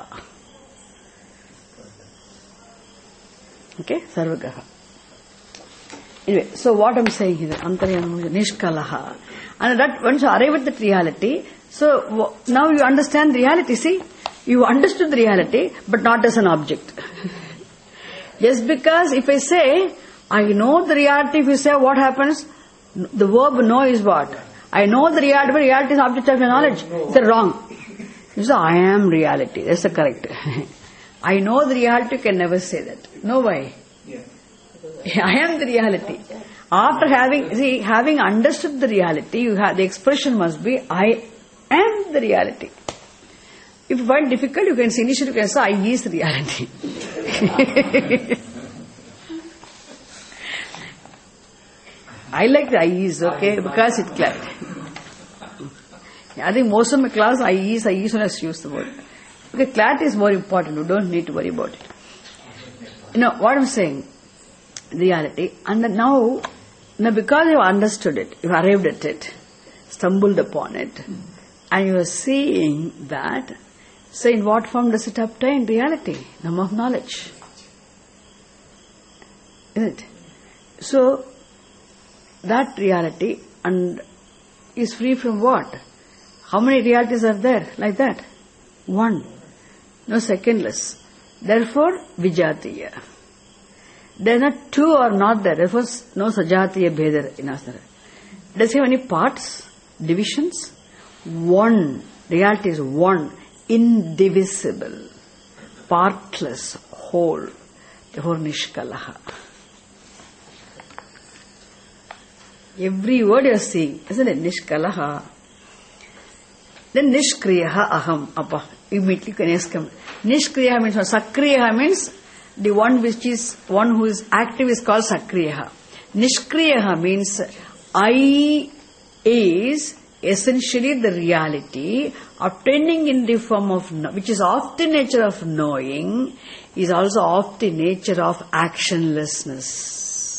Okay? Sarvagaha. Anyway, so what I'm saying here, Antaryana Nishkalaha. And that once you arrive at that reality, so now you understand reality. See, you understood the reality, but not as an object. Just because if I say, I know the reality, if you say what happens, the verb know is what? I know the reality, but reality is object of your knowledge. Is that wrong? You say, I am reality. That's the correct. I know the reality, you can never say that. No, why?
Yeah.
I am the reality. After having, see, having understood the reality, you have, the expression must be, I am the reality. If you find difficult, you can say, initially you can say, I is the reality. I like the I is, okay, because it's clear. I think most of my class, I is, I is, when I use the word. Okay, clarity is more important. You don't need to worry about it. You know, what I'm saying, reality, and now, now because you understood it, you arrived at it, stumbled upon it, and you are seeing that, so in what form does it obtain? Reality, name of knowledge. Isn't it? So, that reality and is free from what? How many realities are there like that? One. No secondless. Therefore, vijatiya. There are not two or not there. Therefore, no sajatiya bheda in asana. Does it have any parts, divisions? One. Reality is one. Indivisible. Partless. Whole. Therefore, nishkalaha. Every word you are seeing, isn't it? Nishkalaha. Then Nishkriyaha Aham. Appa. Immediately can ask him. Nishkriyaha means what? Sakriyaha means the one which is, one who is active is called Sakriyaha. Nishkriyaha means I is essentially the reality obtaining in the form of, which is of the nature of knowing, is also of the nature of actionlessness.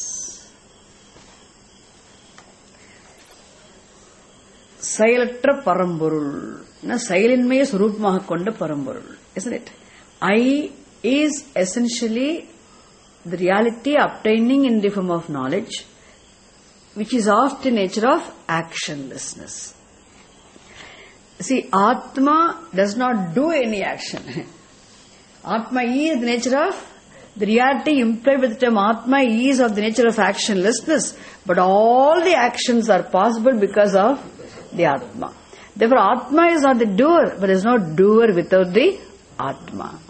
செயலற்ற பரம்பொருள், செயலின்மையை சுரூபமாக கொண்ட பரம்பொருள், isn't it? I is essentially the reality obtaining in the form of knowledge, which is of the nature of actionlessness. See, Atma does not do any action. Atma is the nature of, the reality implied with the term Atma is of the nature of actionlessness, but all the actions are possible because of the Atma. Therefore, Atma is not the doer, but there is no doer without the Atma.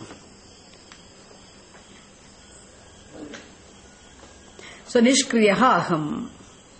So, Nishkriyaha Aham.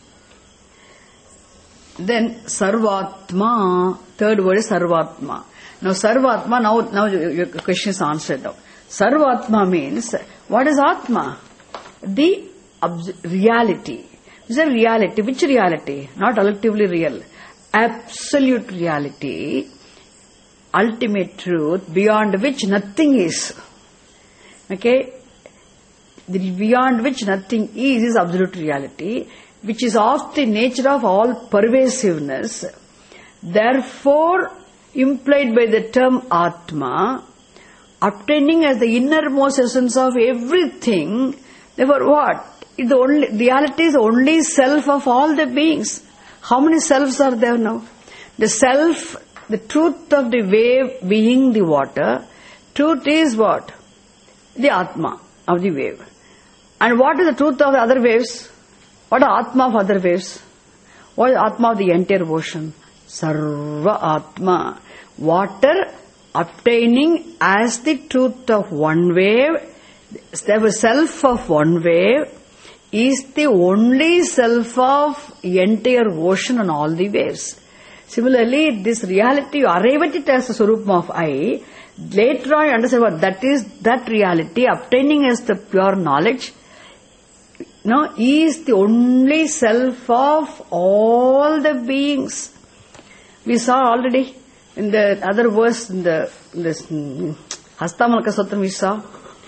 Then, Sarvatma. Third word is Sarvatma. Now, Sarvatma, now, now your question is answered now. Sarvatma means, what is Atma? The reality. Is a reality. Which reality? Not relatively real. Absolute reality. Ultimate truth, beyond which nothing is. Okay? The beyond which nothing is, is absolute reality, which is of the nature of all pervasiveness. Therefore, implied by the term Atma, obtaining as the innermost essence of everything. Therefore, what? The only reality is the only self of all the beings. How many selves are there now? The self, the truth of the wave being the water. Truth is what? The Atma of the wave. And what is the truth of the other waves? What are Atma of other waves? What is Atma of the entire ocean? Sarva Atma. Water obtaining as the truth of one wave, the self of one wave, is the only self of entire ocean and all the waves. Similarly, this reality, you arrive at it as the Swarupam of I. Later on, you understand what that is, that reality obtaining as the pure knowledge, no, is the only self of all the beings. We saw already in the other verse, in the in this Hastamalaka Sutram, we saw.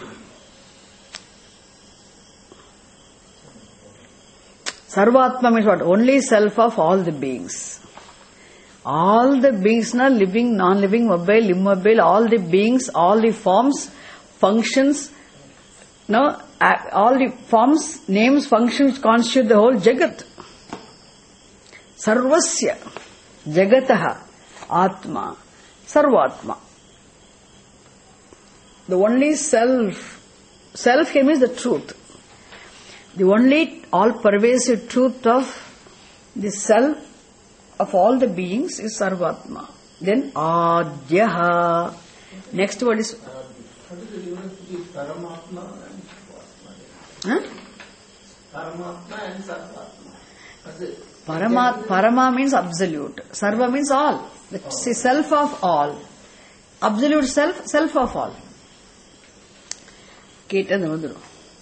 Sarvatma means what? Only self of all the beings. All the beings, na, living, non-living, mobile, immobile, all the beings, all the forms, functions, no, all the forms, names, functions which constitute the whole Jagat. Sarvasya, Jagataha, Atma, Sarvatma. The only self, self here means the truth. The only all-pervasive truth of the self of all the beings is Sarvatma. Then Adyaha. Next word is...
What is the difference between Paramatma and Swarvatma?
Huh?
Paramatma and Sarvatma.
Parama, Parama means absolute. Sarva means all. The oh. self of all. Absolute self, self of all. Ketan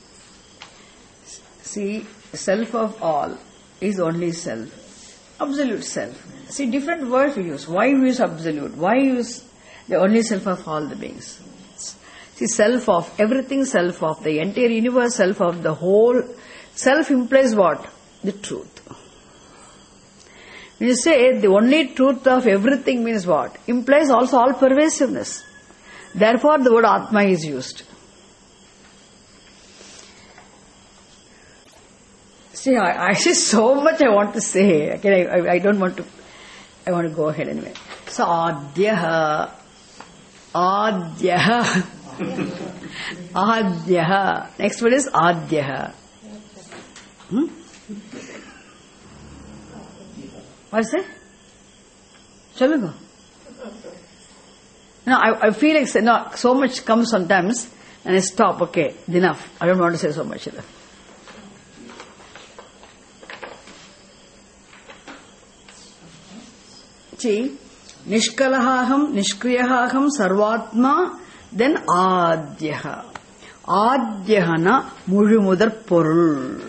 See, self of all is only self. Absolute self. See, different words we use. Why we use absolute? Why use the only self of all the beings? See, self of everything, self of the entire universe, self of the whole. Self implies what? The truth. When you say the only truth of everything means what? Implies also all pervasiveness. Therefore, the word Atma is used. See, I, I see so much I want to say. Okay, I, I, I don't want to. I want to go ahead anyway. So, Adyaha, Adyaha, Adyaha. Next word is Adyaha. Hmm? What's that? Chalugo. No, I, I feel like no, so much comes sometimes, and I stop. Okay, enough. I don't want to say so much either. See, Nishkalahaham, Nishkriyahaham, Sarvatma, then Adyaha. Adyahana Muzhumudar Porul.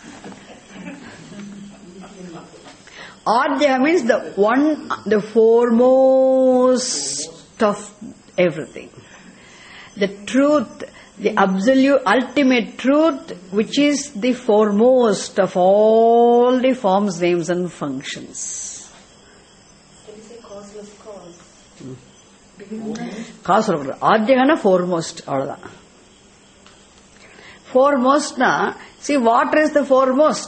Adyaha means the one, the foremost of everything. The truth, the absolute, ultimate truth, which is the foremost of all the forms, names and functions.
Can you say causeless cause?
Cause சொல்றது ஆத்யகன foremost அவ்வளவுதான். Foremost na, see water is the foremost.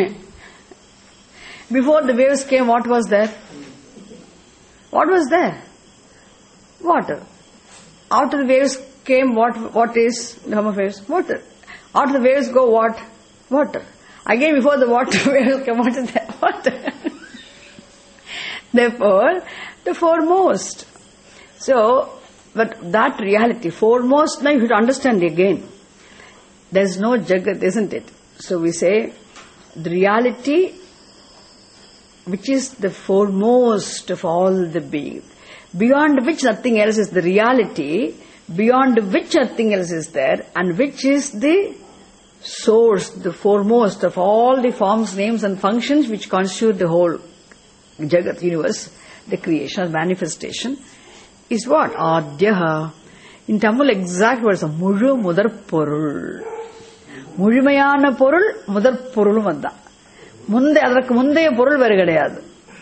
Before the waves came, what was there? What was there? Water. After the waves came, what what is the hum of waves? Water. After the waves go, what? Water. Again, before the water waves come, what is there? Water. Therefore, the foremost. So, but that reality, foremost, now you should understand again. There is no Jagat, isn't it? So we say, the reality which is the foremost of all the being, beyond which nothing else is the reality, beyond which nothing else is there, and which is the source, the foremost of all the forms, names and functions which constitute the whole Jagat universe, the creation or manifestation, is what? Adyaha. In Tamil, exact words are Muzhu Mudar Porul. முழுமையான பொருள் முதற் பொருளும் வந்தான். முந்தை அதற்கு முந்தைய பொருள் வேறு கிடையாது.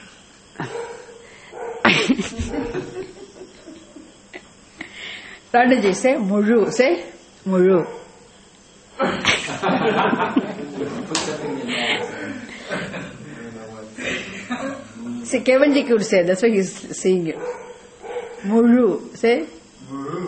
Ranji say முழு, say முழு. See, Kevanji could say, that's why he's saying it. Mulu, say. Mulu.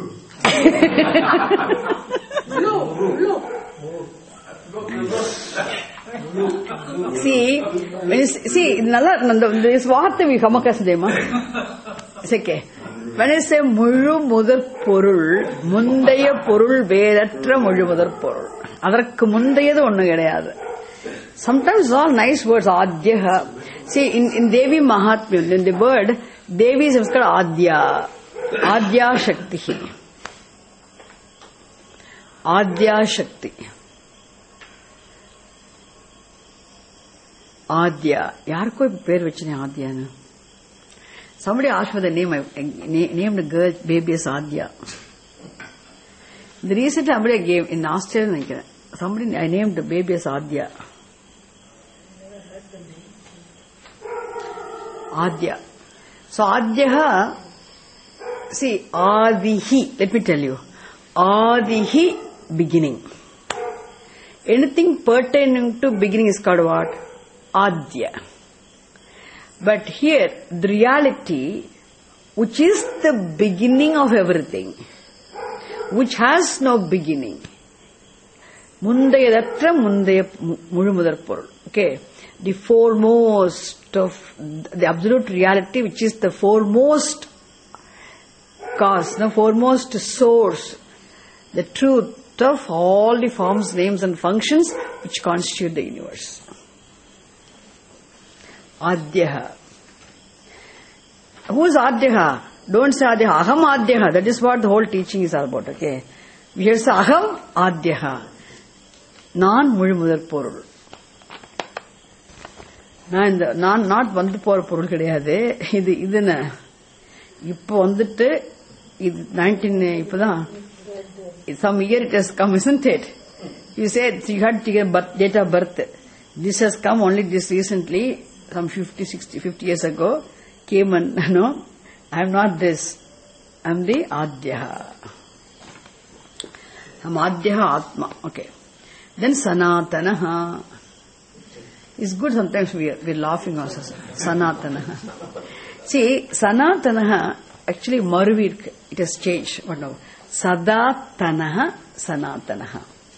See, when you see, this வார்த்தை we come across them. It's okay. When I say முழு முதற் பொருள், முந்தைய பொருள் வேறற்ற முழு முதற் பொருள். அதற்கு முந்தையது ஒண்ணு கிடையாது. Sometimes all nice words, Adyaha. See, in, in Devi Mahatmya, in the word, Devi is called Adya. Adya Shakti. Adya Shakti. Adya. Yarko per vechine Adya na. Somebody asked for the name. I named a girl baby as Adya. The recent somebody gave in Australia, somebody I named the baby as Adya. Adya. So Adyaha, see, Adihi, let me tell you. Adihi, beginning. Anything pertaining to beginning is called what? Adya. But here, the reality, which is the beginning of everything, which has no beginning, Mundayadatra Mundaya Muzhumudar Porul. Okay. The foremost of the absolute reality, which is the foremost cause, the foremost source, the truth of all the forms, names and functions which constitute the universe. Adyaha. Who is Adyaha? Don't say Adyaha. Aham Adyaha. That is what the whole teaching is all about. Okay. We hear say Aham Adyaha. Nan Muzhumudar Porul. நான் இந்த நான் not வந்து போற பொருள் கிடையாது. இது இதுன்னு இப்போ வந்துட்டு இது nineteen இப்பதான் some year it has come, isn't it? You said you had to get birth, date of birth. This has come only this recently, some fifty, sixty, fifty years ago. Came and no, I am not this. I am the Adyaha. I am Adyaha Atma. Okay. Then Sanatanaha. It's good sometimes we are, we are laughing also. Sanatanaha. See, Sanatanaha, actually Maruvirk, it has changed. What now? Sadatanaha, Sanatanaha.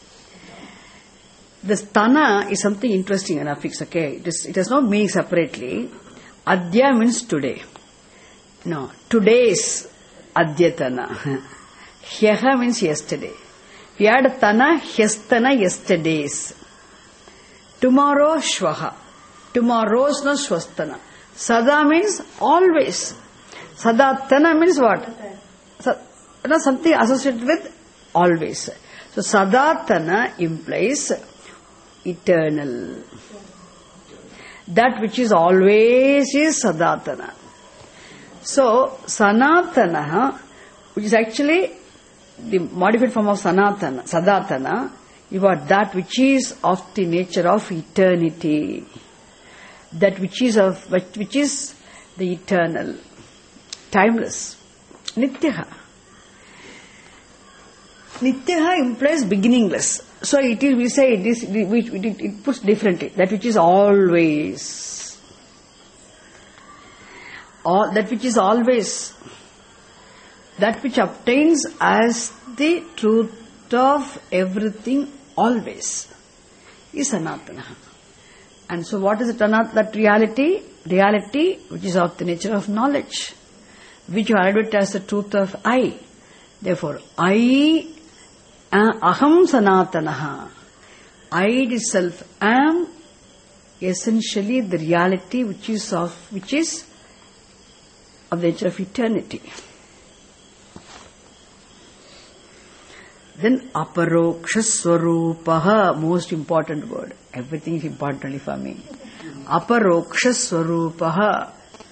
This Tana is something interesting and affix, okay? It, is, it has no meaning separately. Adya means today. No, today's Adyatana. Hyaha means yesterday. We add Tana, Hyastana, yesterday's. Tomorrow, Shvaha. Tomorrow's no Shvastana. Sada means always. Sadatana means what? Sa- no, something associated with always. So Sadatana implies eternal. That which is always is Sadatana. So Sanatana, which is actually the modified form of Sanatana, Sadatana, is what? That which is of the nature of eternity. That which is of which is the eternal, timeless, Nityaha. Nityaha implies beginningless. So it is, we say it is, it, it, it puts differently. That which is always. All, that which is always. That which obtains as the truth of everything always is Sanatana. And so what is it, that reality? Reality which is of the nature of knowledge, which you admit as the truth of I. Therefore, I, uh, aham sanatanaha. I itself am essentially the reality which is of, which is of the nature of eternity. Then aparoksha swarupaha, most important word. Everything is important only for me. Aparoksha swarupaha.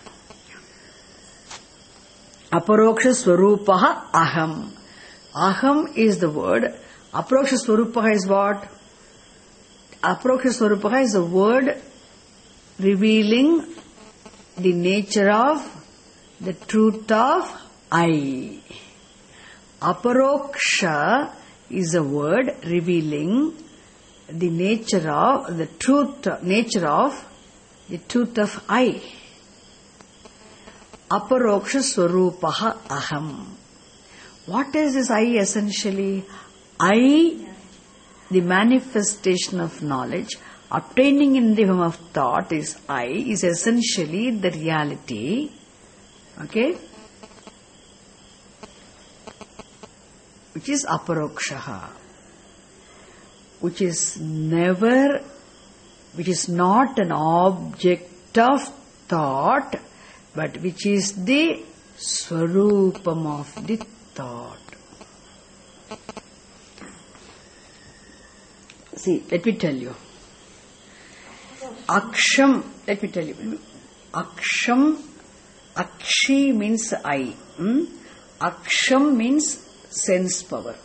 Aparoksha swarupaha aham. Aham is the word. Aparoksha swarupaha is what? Aparoksha swarupaha is a word revealing the nature of the truth of I. Aparoksha is a word revealing the nature of the truth, nature of the truth of I. Aparoksha swarupaha aham. What is this I essentially? I, the manifestation of knowledge, obtaining in the form of thought is I, is essentially the reality. Okay? Which is aparokshaha, which is never, which is not an object of thought, but which is the swarupam of the thought. See, let me tell you. Aksham, let me tell you. Aksham, akshi means I. Hmm? Aksham means sense power.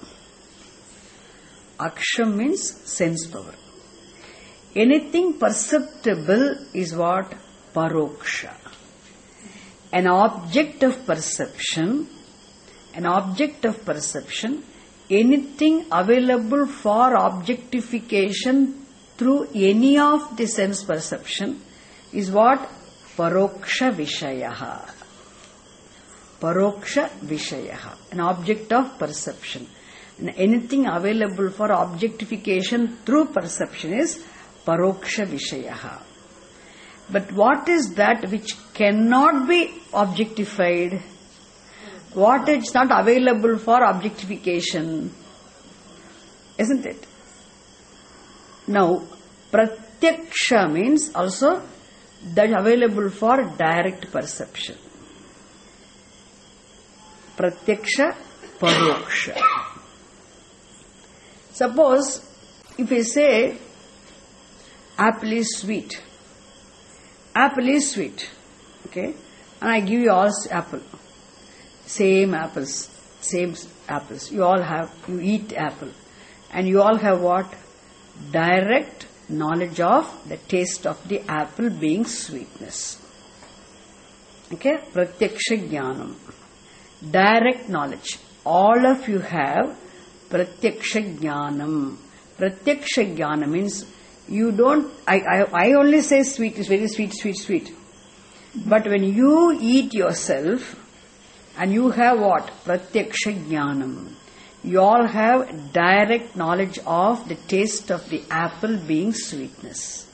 Aksham means sense power. Anything perceptible is what? Paroksha. An object of perception, an object of perception, anything available for objectification through any of the sense perception is what? Paroksha Vishayaha. Paroksha Vishayaha, an object of perception. And anything available for objectification through perception is Paroksha Vishayaha. But what is that which cannot be objectified? What is not available for objectification? Isn't it? Now, Pratyaksha means also that available for direct perception. Pratyaksha, Paroksha. Suppose, if I say, apple is sweet. Apple is sweet. Okay? And I give you all apple. Same apples. Same apples. You all have, you eat apple. And you all have what? Direct knowledge of the taste of the apple being sweetness. Okay? Pratyaksha Jnanam. Direct knowledge. All of you have Pratyaksha Jnanam. Pratyaksha Jnana means you don't, I, I, I only say sweet, it's very sweet, sweet, sweet. But when you eat yourself and you have what? Pratyaksha Jnanam. You all have direct knowledge of the taste of the apple being sweetness.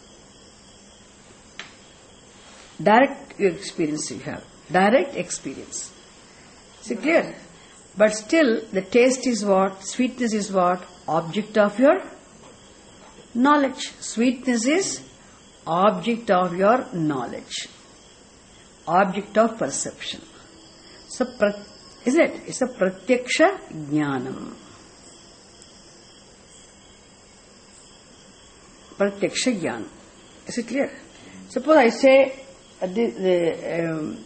Direct experience you have. Direct experience. Is it clear? But still, the taste is what? Sweetness is what? Object of your knowledge. Sweetness is object of your knowledge. Object of perception. It's a pra, isn't it? It's a pratyaksha jnanam. Pratyaksha jnanam. Is it clear? Suppose I say uh, the, the, um,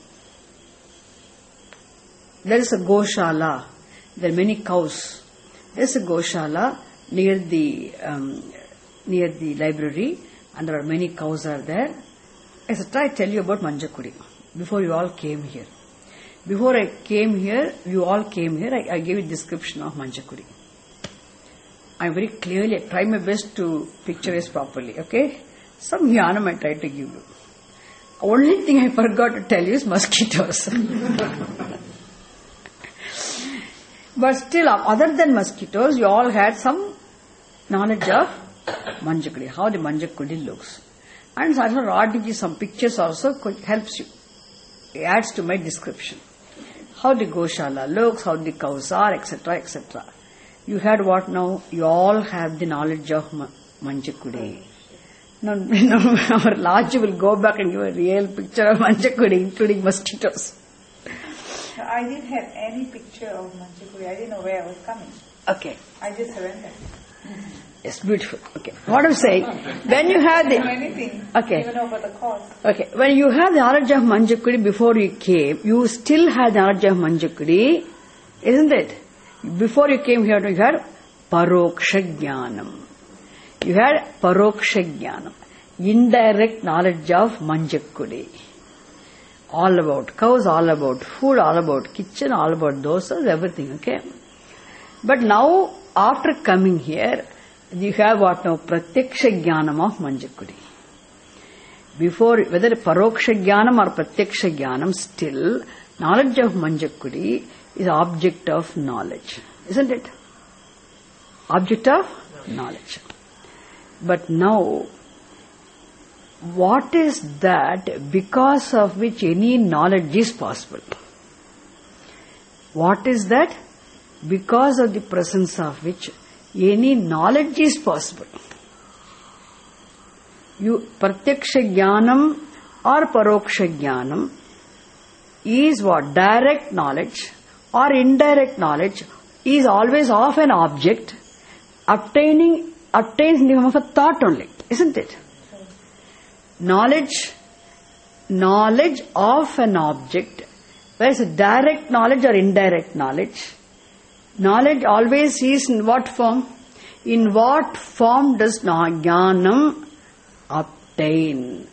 there is a Goshala. There are many cows. There is a Goshala near the um, near the library, and there are many cows are there. et cetera. I tell you about Manjakudi before you all came here. Before I came here, you all came here, I, I gave you a description of Manjakudi. I very clearly try my best to picturize properly, okay? Some jnanam I try to give you. Only thing I forgot to tell you is mosquitoes. But still, other than mosquitoes, you all had some knowledge of Manjakudi, how the Manjakudi looks. And so Radhiji, some pictures also helps you. It adds to my description. How the Goshala looks, how the cows are, et cetera, et cetera. You had what now? You all have the knowledge of Manjakudi. Now, now our Lodge will go back and give a real picture of Manjakudi, including mosquitoes.
I didn't have any picture of Manjakudi. I didn't know where I was coming.
Okay.
I just surrendered.
Yes, beautiful. Okay. What I'm saying, when you have the...
I didn't know anything.
Okay.
Even over the cause.
Okay. When you have the knowledge of Manjakudi before you came, you still had the knowledge of Manjakudi, isn't it? Before you came here, you had Paroksha Jnanam. You had Paroksha Jnanam. Indirect knowledge of Manjakudi. All about cows, all about food, all about kitchen, all about dosas, everything, okay? But now, after coming here, you have what now? Pratyaksha Jnanam of Manjakudi. Before, whether Paroksha Jnanam or Pratyaksha Jnanam, still, knowledge of Manjakudi is object of knowledge. Isn't it? Object of knowledge. But now, what is that because of which any knowledge is possible? What is that? Because of the presence of which any knowledge is possible. You, Pratyaksha Jnanam or Paroksha Jnanam is what? Direct knowledge or indirect knowledge is always of an object obtaining, obtains in the form of a thought only, isn't it? Knowledge, knowledge of an object, whether it's a direct knowledge or indirect knowledge, knowledge always is in what form? In what form does jnanam obtain?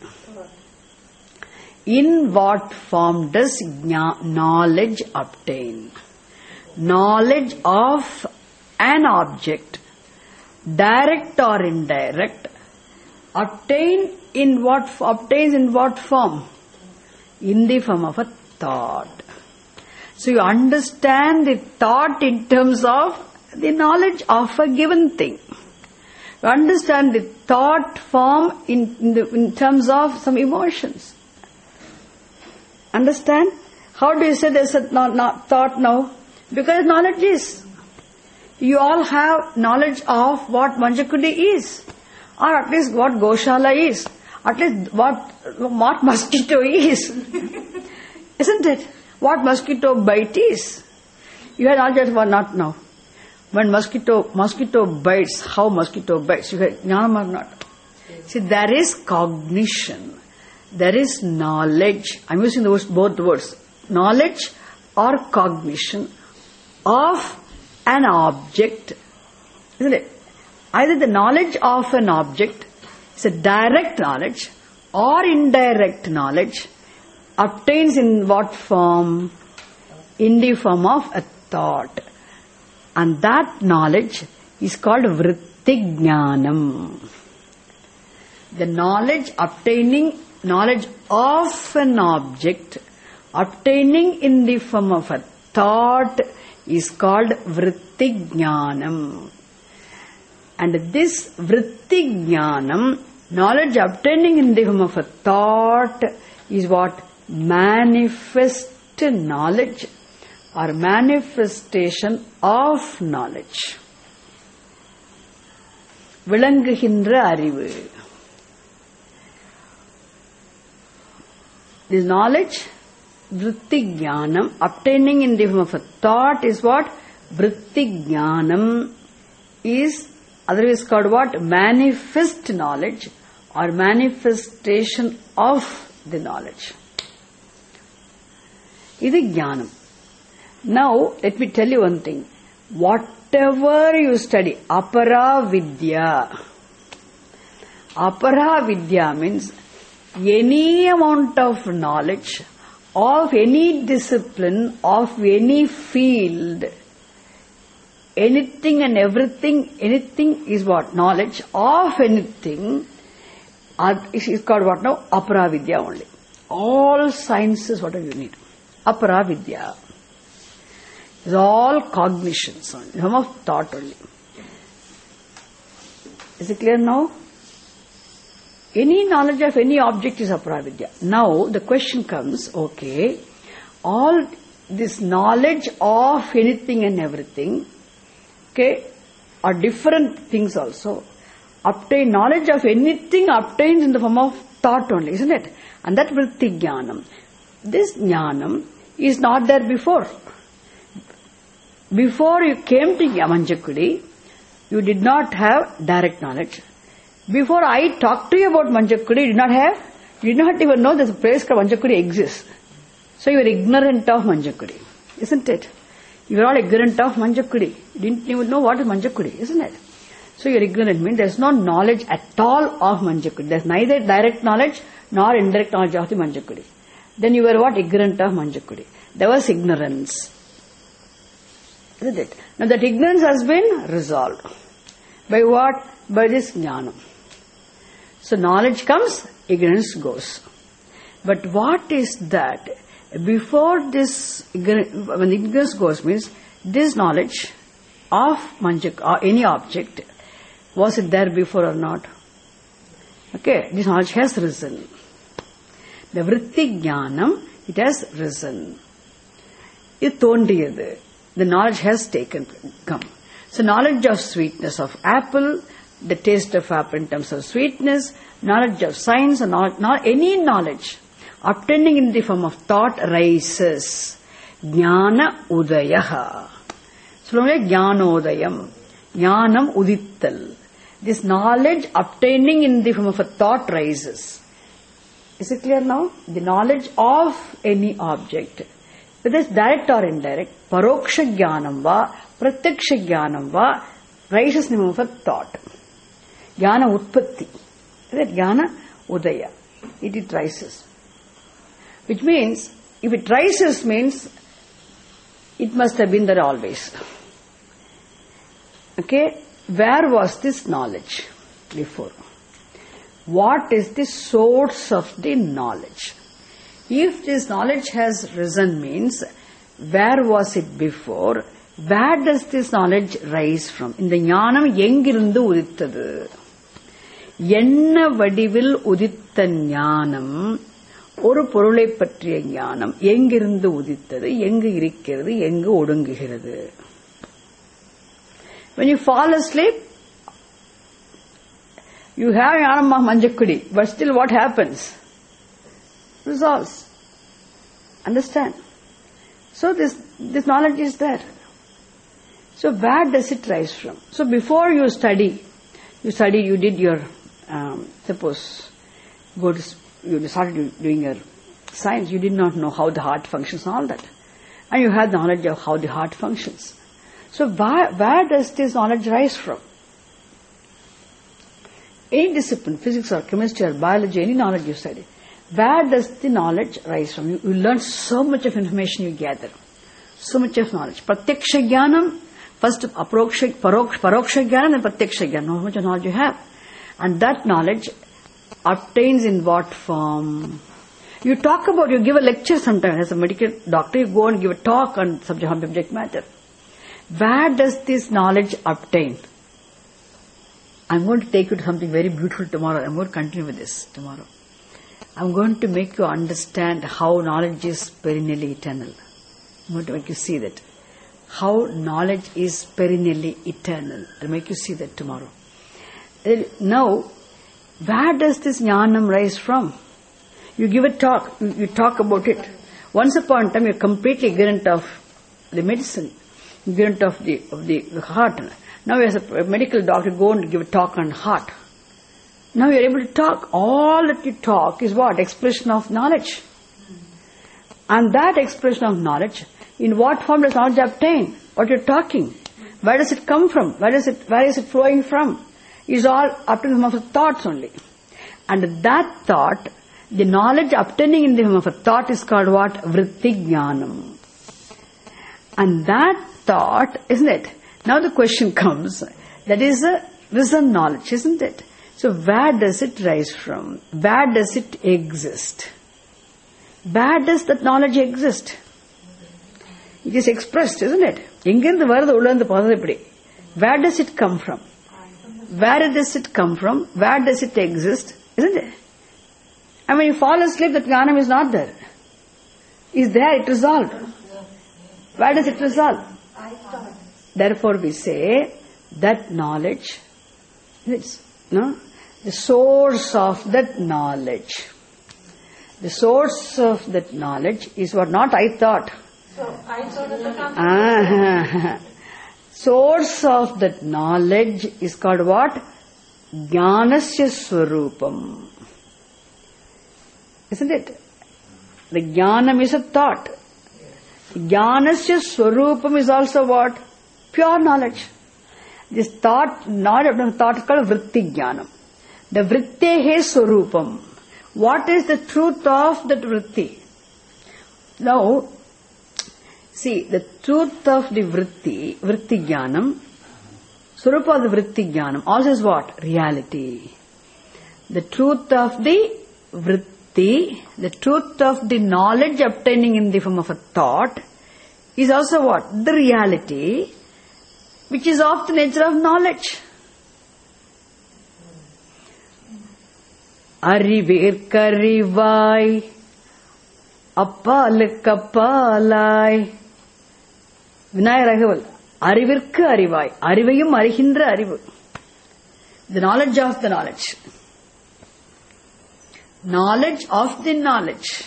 In what form does knowledge obtain? Knowledge of an object, direct or indirect, obtain in what obtains in what form? In the form of a thought. So you understand the thought in terms of the knowledge of a given thing. You understand the thought form in, in, the, in terms of some emotions. Understand? How do you say there's a not, not thought now? Because knowledge is. You all have knowledge of what Manjakudi is. Or at least what Goshala is. At least what, what mosquito is. Isn't it? What mosquito bite is. You had knowledge of not now. When mosquito mosquito bites, how mosquito bites, you had jnanam or not? See, there is cognition. There is knowledge. I'm using those both words. Knowledge or cognition of an object. Isn't it? Either the knowledge of an object is a direct knowledge or indirect knowledge obtains in what form? In the form of a thought. And that knowledge is called vritti jnanam. The knowledge obtaining, knowledge of an object obtaining in the form of a thought is called vritti jnanam. And this vritti jnanam, knowledge obtaining in the form of a thought, is what? Manifest knowledge or manifestation of knowledge. Vilanguhindra arivu. This knowledge vritti jnanam, obtaining in the form of a thought is what? Vritti jnanam is otherwise called what? Manifest knowledge or manifestation of the knowledge. This is jnanam. Now, let me tell you one thing. Whatever you study, apara vidya. Apara vidya means any amount of knowledge of any discipline, of any field, anything and everything, anything is what? Knowledge of anything is called what now? Apara vidya only. All sciences, whatever you need. Apara vidya. It's all cognitions only, form of thought only. Is it clear now? Any knowledge of any object is apara vidya. Now the question comes, okay, all this knowledge of anything and everything, okay, are different things also. Obtain knowledge of anything obtains in the form of thought only, isn't it? And that vritti jnanam. This jnanam is not there before. Before you came to Manjakudi, you did not have direct knowledge. Before I talked to you about Manjakudi, you did not have, you did not even know that a place called Manjakudi exists. So you were ignorant of Manjakudi, isn't it? You were all ignorant of Manjakudi. You didn't even know what is Manjakudi, isn't it? So you are ignorant means there is no knowledge at all of Manjakudi. There is neither direct knowledge nor indirect knowledge of the Manjakudi. Then you were what? Ignorant of Manjakudi. There was ignorance. Isn't it? Now that ignorance has been resolved. By what? By this jnanam. So knowledge comes, ignorance goes. But what is that? Before this, when ignorance goes means, this knowledge of manjak, or any object, was it there before or not? Okay, this knowledge has risen. The vritti jnanam, it has risen. It thondriyadu. The knowledge has taken, come. So knowledge of sweetness of apple, the taste of apple in terms of sweetness, knowledge of science, and not, not any knowledge obtaining in the form of thought rises. Jnana udayaha. So jnanodayam. Jnanam udittal. This knowledge obtaining in the form of a thought rises. Is it clear now? The knowledge of any object, whether it's direct or indirect, paroksha jnanam va, pratyaksha jnanam va, rises in the form of a thought. Jnana utpatti. Is it jnana udaya? It, it rises. Which means, if it rises means, it must have been there always. Okay? Where was this knowledge before? What is the source of the knowledge? If this knowledge has risen means, where was it before? Where does this knowledge rise from? In the jnanam engirundu udittadu. Enna vadivil uditta jnanam, ஒரு பொருளை பற்றிய ஞானம் எங்கிருந்து உதித்தது, எங்கு இருக்கிறது, எங்கு ஒடுங்குகிறது. When you fall asleep, you have jnanam of Manjakudi, but still what happens? Resolves. Understand? So this, this knowledge is there. So where does it rise from? So before you study, you study, you did your, um, suppose, go to, you started doing your science, you did not know how the heart functions and all that. And you had knowledge of how the heart functions. So where, where does this knowledge rise from? Any discipline, physics or chemistry or biology, any knowledge you study, where does the knowledge rise from? You, you learn so much of information you gather. So much of knowledge. Pratyaksha jnanam, first aproksha, paroksha, paroksha jnanam and pratyaksha jnanam, how much knowledge you have. And that knowledge obtains in what form? You talk about, you give a lecture sometimes as a medical doctor, you go and give a talk on subject, subject matter. Where does this knowledge obtain? I'm going to take you to something very beautiful tomorrow. I'm going to continue with this tomorrow. I'm going to make you understand how knowledge is perennially eternal. I'm going to make you see that. How knowledge is perennially eternal. I'll make you see that tomorrow. Now, where does this jnanam rise from? You give a talk, you talk about it. Once upon a time, you're completely ignorant of the medicine, ignorant of the of the, the heart. Now, as a medical doctor, go and give a talk on heart. Now you're able to talk. All that you talk is what? Expression of knowledge. And that expression of knowledge, in what form does knowledge obtain? What you're talking? Where does it come from? Where is it, where is it flowing from? Is all up to the form of thoughts only. And that thought, the knowledge obtaining in the form of a thought is called what? Vritti Jnanam. And that thought, isn't it? Now the question comes, that is a wisdom knowledge, isn't it? So where does it rise from? Where does it exist? Where does that knowledge exist? It is expressed, isn't it? Where does it come from? Where does it come from? Where does it exist? Isn't it? I mean, you fall asleep, that jnanam is not there. Is there, it resolved. Where does it resolve? Therefore we say that knowledge, it's, no, the source of that knowledge. The source of that knowledge is what? Not I thought.
So I thought of the concept.
Ah, source of that knowledge is called what? Jnanasya Swarupam. Isn't it? The jnanam is a thought. Jnanasya Swarupam is also what? Pure knowledge. This thought, not a thought is called Vritti Jnanam. The Vrittehe Swarupam. What is the truth of that Vritti? Now, see, the truth of the Vritti, Vritti Jnanam, Swarupa of the Vritti Jnanam, also is what? Reality. The truth of the Vritti, the truth of the knowledge obtaining in the form of a thought, is also what? The reality, which is of the nature of knowledge. Arivirkarivai, appalukkappalai. Vinaya Raghaval, Arivirku Arivai, Arivayum Arihindra Arivu. The knowledge of the knowledge. Knowledge of the knowledge.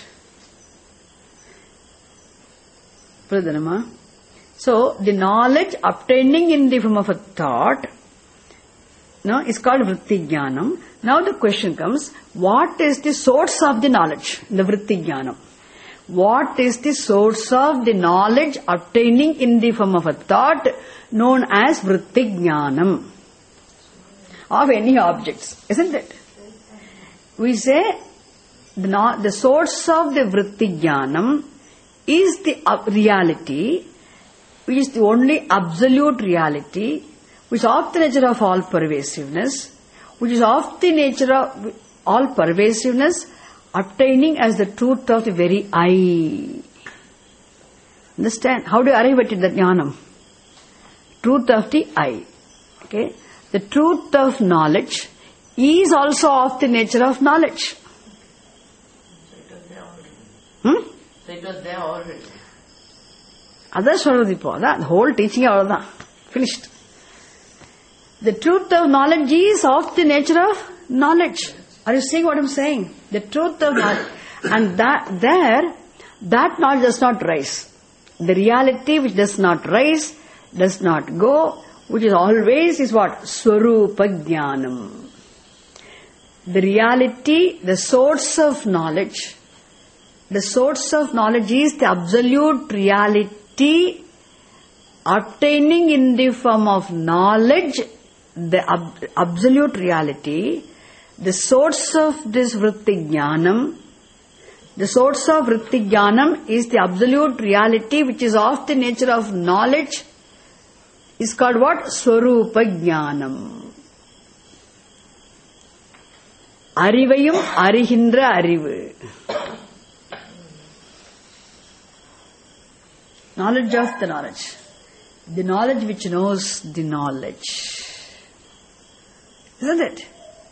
Pradhanama. So, the knowledge obtaining in the form of a thought, no, is called Vritti Jnanam. Now the question comes, what is the source of the knowledge? The Vritti Jnanam. What is the source of the knowledge obtaining in the form of a thought known as Vritti Jnanam? Of any objects, isn't it? We say the, the source of the Vritti Jnanam is the reality, which is the only absolute reality, which is of the nature of all pervasiveness, which is of the nature of all pervasiveness, obtaining as the truth of the very I. Understand? How do you arrive at it, the jnanam? Truth of the I. Okay? The truth of knowledge is also of the nature of knowledge. Hmm?
So it was there already.
That's already the whole teaching is finished. The truth of knowledge is of the nature of knowledge. Are you seeing what I'm saying? The truth of knowledge. And that there, that knowledge does not rise. The reality which does not rise, does not go, which is always is what? Swarupa Jnanam. The reality, the source of knowledge, the source of knowledge is the absolute reality obtaining in the form of knowledge, the ab- absolute reality, the source of this Vritti Jnanam, the source of Vritti Jnanam is the absolute reality which is of the nature of knowledge, is called what? Swarupa Jnanam. Arivayum Arihindra Arivu. Knowledge of the knowledge. The knowledge which knows the knowledge. Isn't it?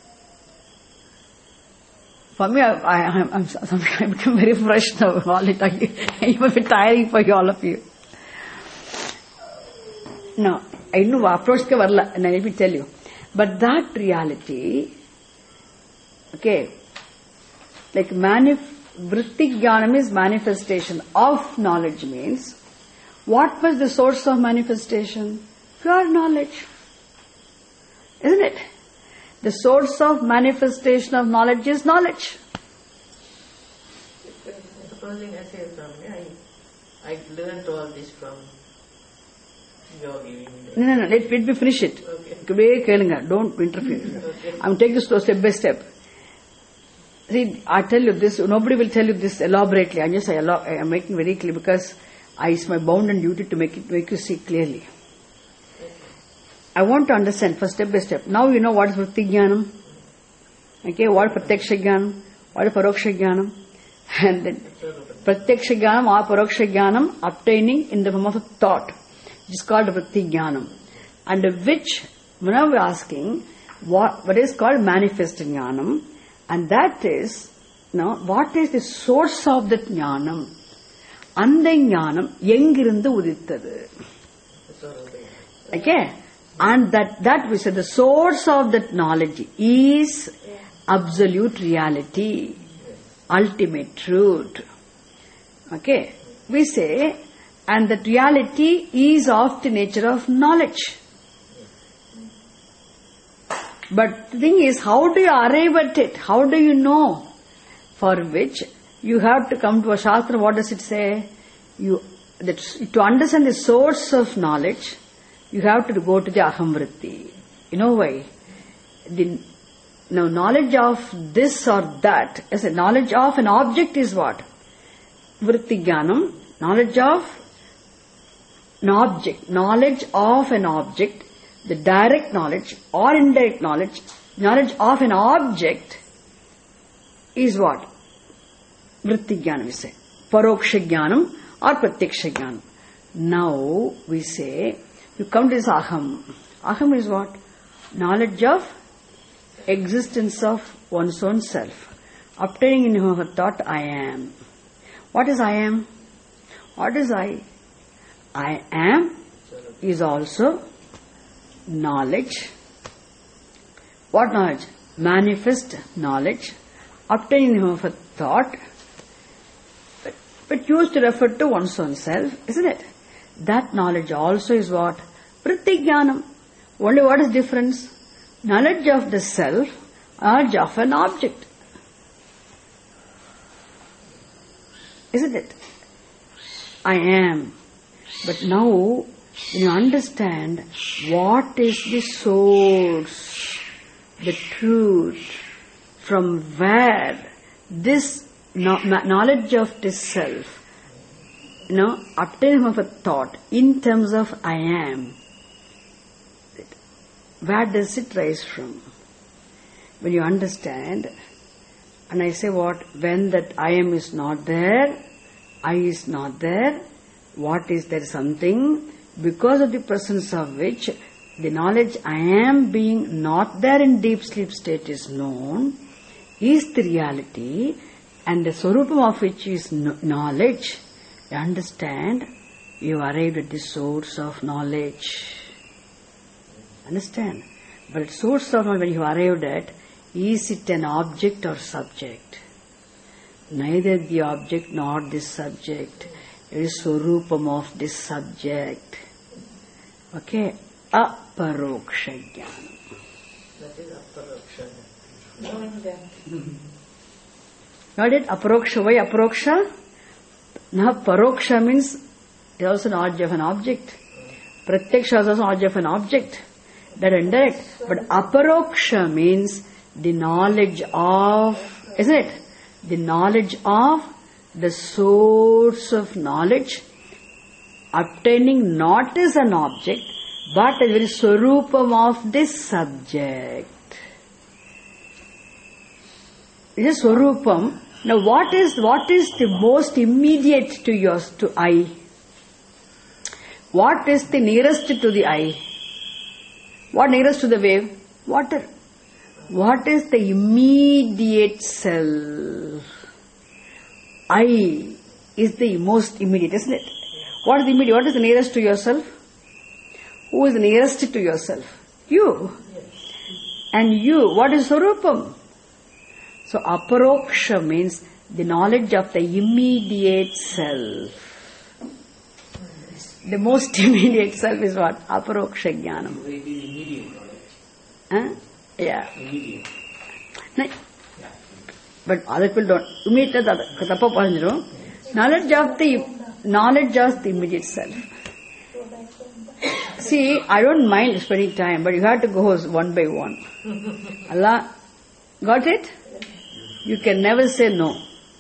For me, I, I, I'm, I'm, I become very fresh now. All it, I'm a bit tiring for you, all of you. No, I know approach ke varla, and let me tell you. But that reality, okay, like manif- vritti jnanam is manifestation of knowledge means, what was the source of manifestation? Pure knowledge. Isn't it? The source of manifestation of knowledge is knowledge.
Supposing I say from I, I learned all this from your giving.
No, no, no, let, let me finish it.
Okay.
Don't interfere.
Okay.
I'm taking this step by step. See, I tell you this, nobody will tell you this elaborately. I'm just I'm making very clear because I, it's my bound and duty to make it make you see clearly. I want to understand first step by step. Now you know what is vritti jnanam. Okay, what is pratyaksha jnanam, what is paroksha jnanam. And then pratyaksha jnanam or paroksha jnanam obtaining in the form of a thought. It is called vritti jnanam. Under which, now we are asking, what, what is called manifest jnanam. And that is, now, what is the source of that jnanam? Anda jnanam engirundu udithathu. Okay? And that, that we said, the source of that knowledge is absolute reality, ultimate truth. Okay? We say, and that reality is of the nature of knowledge. But the thing is, how do you arrive at it? How do you know? For which you have to come to a Shastra. What does it say? You that to understand the source of knowledge, you have to go to the aham vritti. You know why? The now knowledge of this or that, as a knowledge of an object is what? Vritti jnanam. Knowledge of an object. Knowledge of an object. The direct knowledge or indirect knowledge, knowledge of an object is what? Vritti jnanam we say. Paroksha jnanam or pratyaksha jnanam. Now we say, you come to this aham. Aham is what? Knowledge of existence of one's own self. Obtaining in her thought, I am. What is I am? What is I? I am is also knowledge. What knowledge? Manifest knowledge, obtaining of a thought, but, but used to refer to one's own self, isn't it? That knowledge also is what? Vritti jnanam. Only what is difference? Knowledge of the self, knowledge of an object. Isn't it? I am. But now, when you understand what is the source, the truth, from where this knowledge of this self, you know, obtaining of a thought in terms of I am, where does it rise from? When you understand, and I say what, when that I am is not there, I is not there, what is there? Something because of the presence of which the knowledge I am being not there in deep sleep state is known, is the reality, and the swarupam of which is knowledge. You understand, you arrived at the source of knowledge. Understand? But source of knowledge, when you arrived at, is it an object or subject? Neither the object nor the subject. It is swarupam of this subject. Okay? Aparoksha jnanam.
That is aparoksha.
Knowing them.
Got it? Aparoksha. Why aparoksha? Now paroksha means it is also an object of an object. Pratyaksha is also an object of an object. That are indirect. But aparoksha means the knowledge of, isn't it? The knowledge of the source of knowledge, obtaining not as an object, but as very swarupam of this subject. It is swarupam. Now what is, what is the most immediate to yours, to I? What is the nearest to the I? What nearest to the wave? Water. What is the immediate self? I is the most immediate, isn't it? What is the immediate? What is the nearest to yourself? Who is the nearest to yourself? You. And you, what is Swarupam? So aparoksha means The knowledge of the immediate self. The most immediate self is what? Aparoksha jnanam.
It is immediate knowledge.
Huh? Yeah.
Immediate.
No. But other people don't. Immediate tappa paranjirum. Knowledge of the knowledge of the immediate self. See, I don't mind spending time, but you have to go one by one. Allah, got it? You can never say no.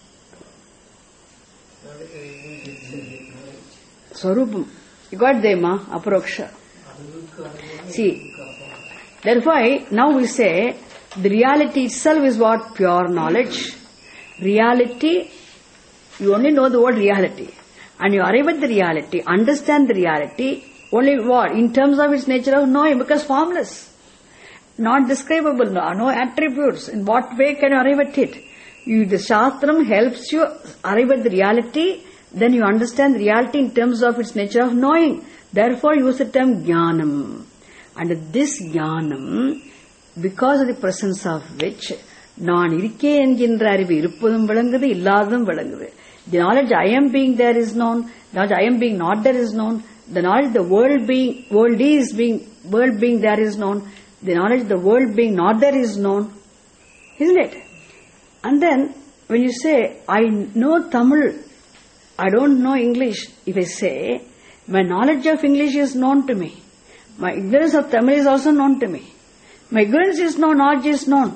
Swarupam. You got there, ma? Aparoksha. See, therefore, now we say, the reality itself is what? Pure knowledge. Reality, you only know the word reality. And you arrive at the reality, understand the reality, only what? In terms of its nature of knowing, because formless. Not describable, no, no attributes. In what way can you arrive at it? You, the Shastram helps you arrive at the reality, then you understand the reality in terms of its nature of knowing. Therefore, use the term jnanam. And this jnanam, because of the presence of which, நான் இருக்கேன் என்கின்ற அறிவு இருப்பதும் விளங்குது, இல்லாததும் விளங்குது. The knowledge I am being there is known, the knowledge I am being not there is known, the knowledge the world being, world is being, world being there is known, the knowledge the world being not there is known. Isn't it? And then, when you say, I know Tamil, I don't know English, if I say, my knowledge of English is known to me, my ignorance of Tamil is also known to me, my ignorance is known, knowledge is known.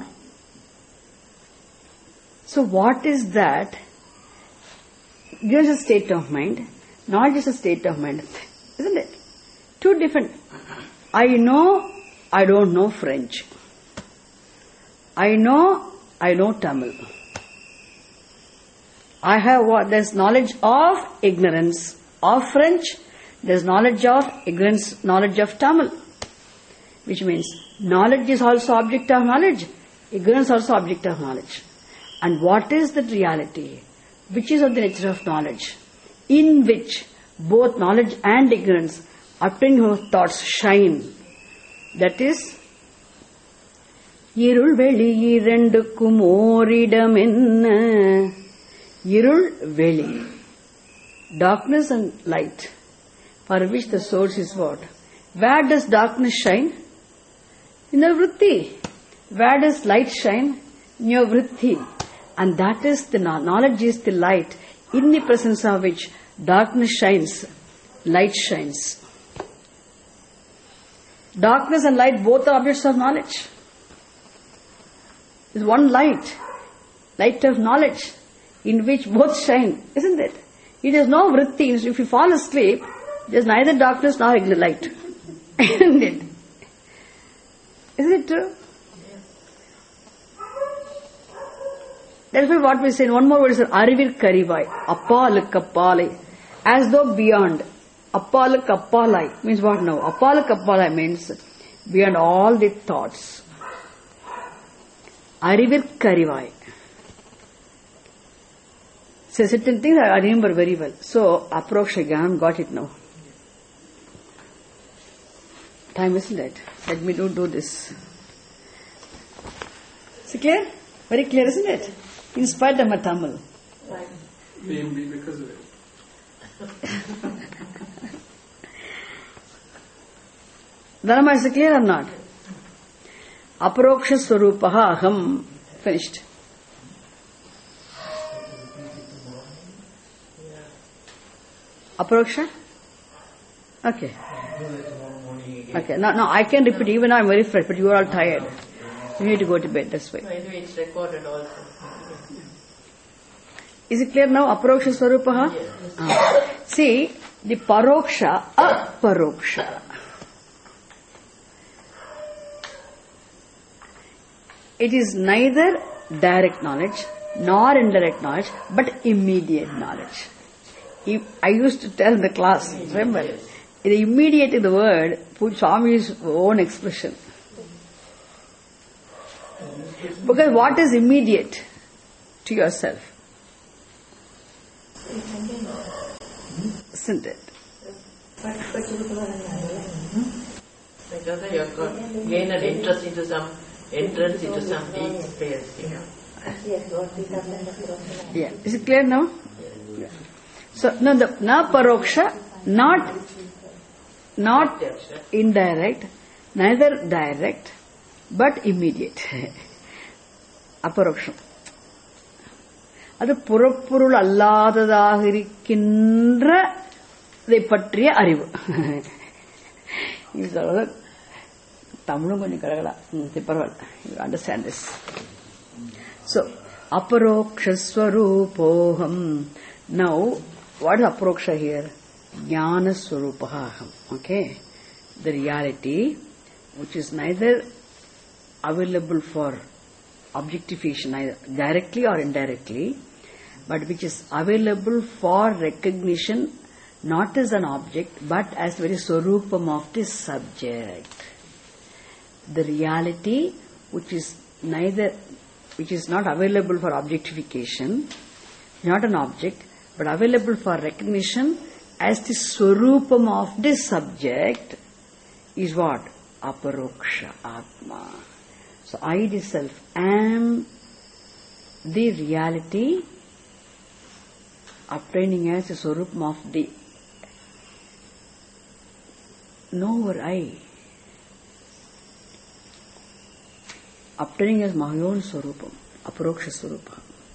So what is that? Ignorance is a state of mind, knowledge is a state of mind, isn't it? Two different. I know, I don't know French. I know, I know Tamil. I have what? There's knowledge of ignorance of French, there's knowledge of ignorance, knowledge of Tamil. Which means, knowledge is also object of knowledge, ignorance also object of knowledge. And what is that reality? Which is of the nature of knowledge? In which both knowledge and ignorance, obtaining thoughts, shine. That is, இருள் வெளி இரண்டுக்கும் ஓரிடம் என்ன? இருள் வெளி, darkness and light, for which the source is what? Where does darkness shine? In the vritti. Where does light shine? In your vritti. And that is the knowledge is the light, in the presence of which darkness shines, light shines. Darkness and light both are objects of knowledge. It's one light, light of knowledge, in which both shine, isn't it? It is no vritti. If you fall asleep, there's neither darkness nor light. Isn't it? Isn't it true? That's why what we say in one more word is Arivir Karivai, Appaluk Appalai, as though beyond. Appaluk Appalai means what now? Appaluk Appalai means beyond all the thoughts. Arivir Karivai. So certain things I remember very well. So Aparoksha Jnanam got it now. Time, isn't it? Let me do, do this. Is it clear? Very clear, isn't it? In spite of my Tamil.
Maybe because of it.
Dharma, is it clear or not? Aparoksha Swarupaha Aham. Finished. Aparoksha? Okay. Okay. Now, now I can repeat, even I'm very fresh, but you are all tired. You need to go to bed, that's why.
No, anyway, it's recorded also.
Is it clear now? Aparoksha Swarupaha?
Yes.
Ah. See, the Paroksha, Aparoksha. It is neither direct knowledge nor indirect knowledge, but immediate knowledge. If I used to tell the class, remember, the immediate in the word, put Swami's own expression. Because what is immediate to yourself? Isn't it?
Because you have got gain an interest into some entrance into some deep space, you know.
Yes, what we have done the
Yeah. Is it clear now? Yeah. So, no, the na paroksha, not, not indirect, neither direct, but immediate. Aparoksham. அது புறப்பொருள் அல்லாததாக இருக்கின்ற இதை பற்றிய அறிவு. இது சொல்றது தமிழும் கொஞ்சம் கலகலா. பரவாயில்ல. You understand this. So, aparokshaswarupoham. Now, what is aparoksha here? Jnana swarupaham. Okay? The reality which is neither available for objectification, either directly or indirectly, but which is available for recognition not as an object but as very swarupam of the subject. The reality which is neither, which is not available for objectification, not an object, but available for recognition as the swarupam of the subject is what? Aparoksha Atma. So I itself am the reality obtaining as a swarupam of the knower I, obtaining as my own swarupam, aparoksha swarupa.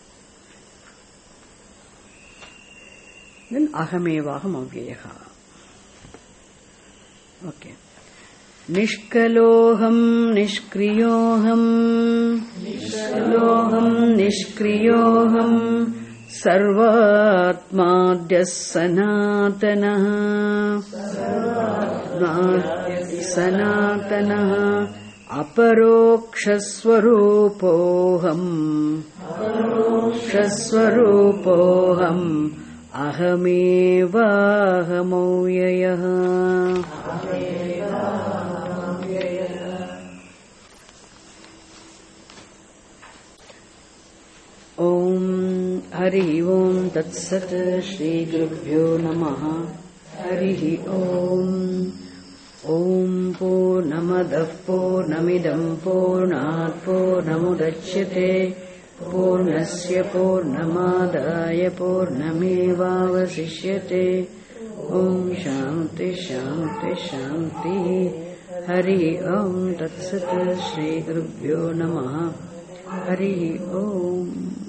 Then ahamevaham avyayaha. Okay. Nishkaloham nishkriyoham Nishkaloham nishkriyoham Sarvatmadhyas sanatanaha Sarvatmadhyas sanatanaha Aparokshaswarupoham Aparokshaswarupoham Ahamevahamovyayah. Om Hari Om Tat Sat Shri Gurubhyo Namaha Hari Om Om Purnamadav Purnamidam Purnat Purnamudachyate Purnasya Purnamadaya Purnamevavasishyate. Om Shanti Shanti Shanti. Hari Om Tat Sat Shri Gurubhyo Namaha Hari Om.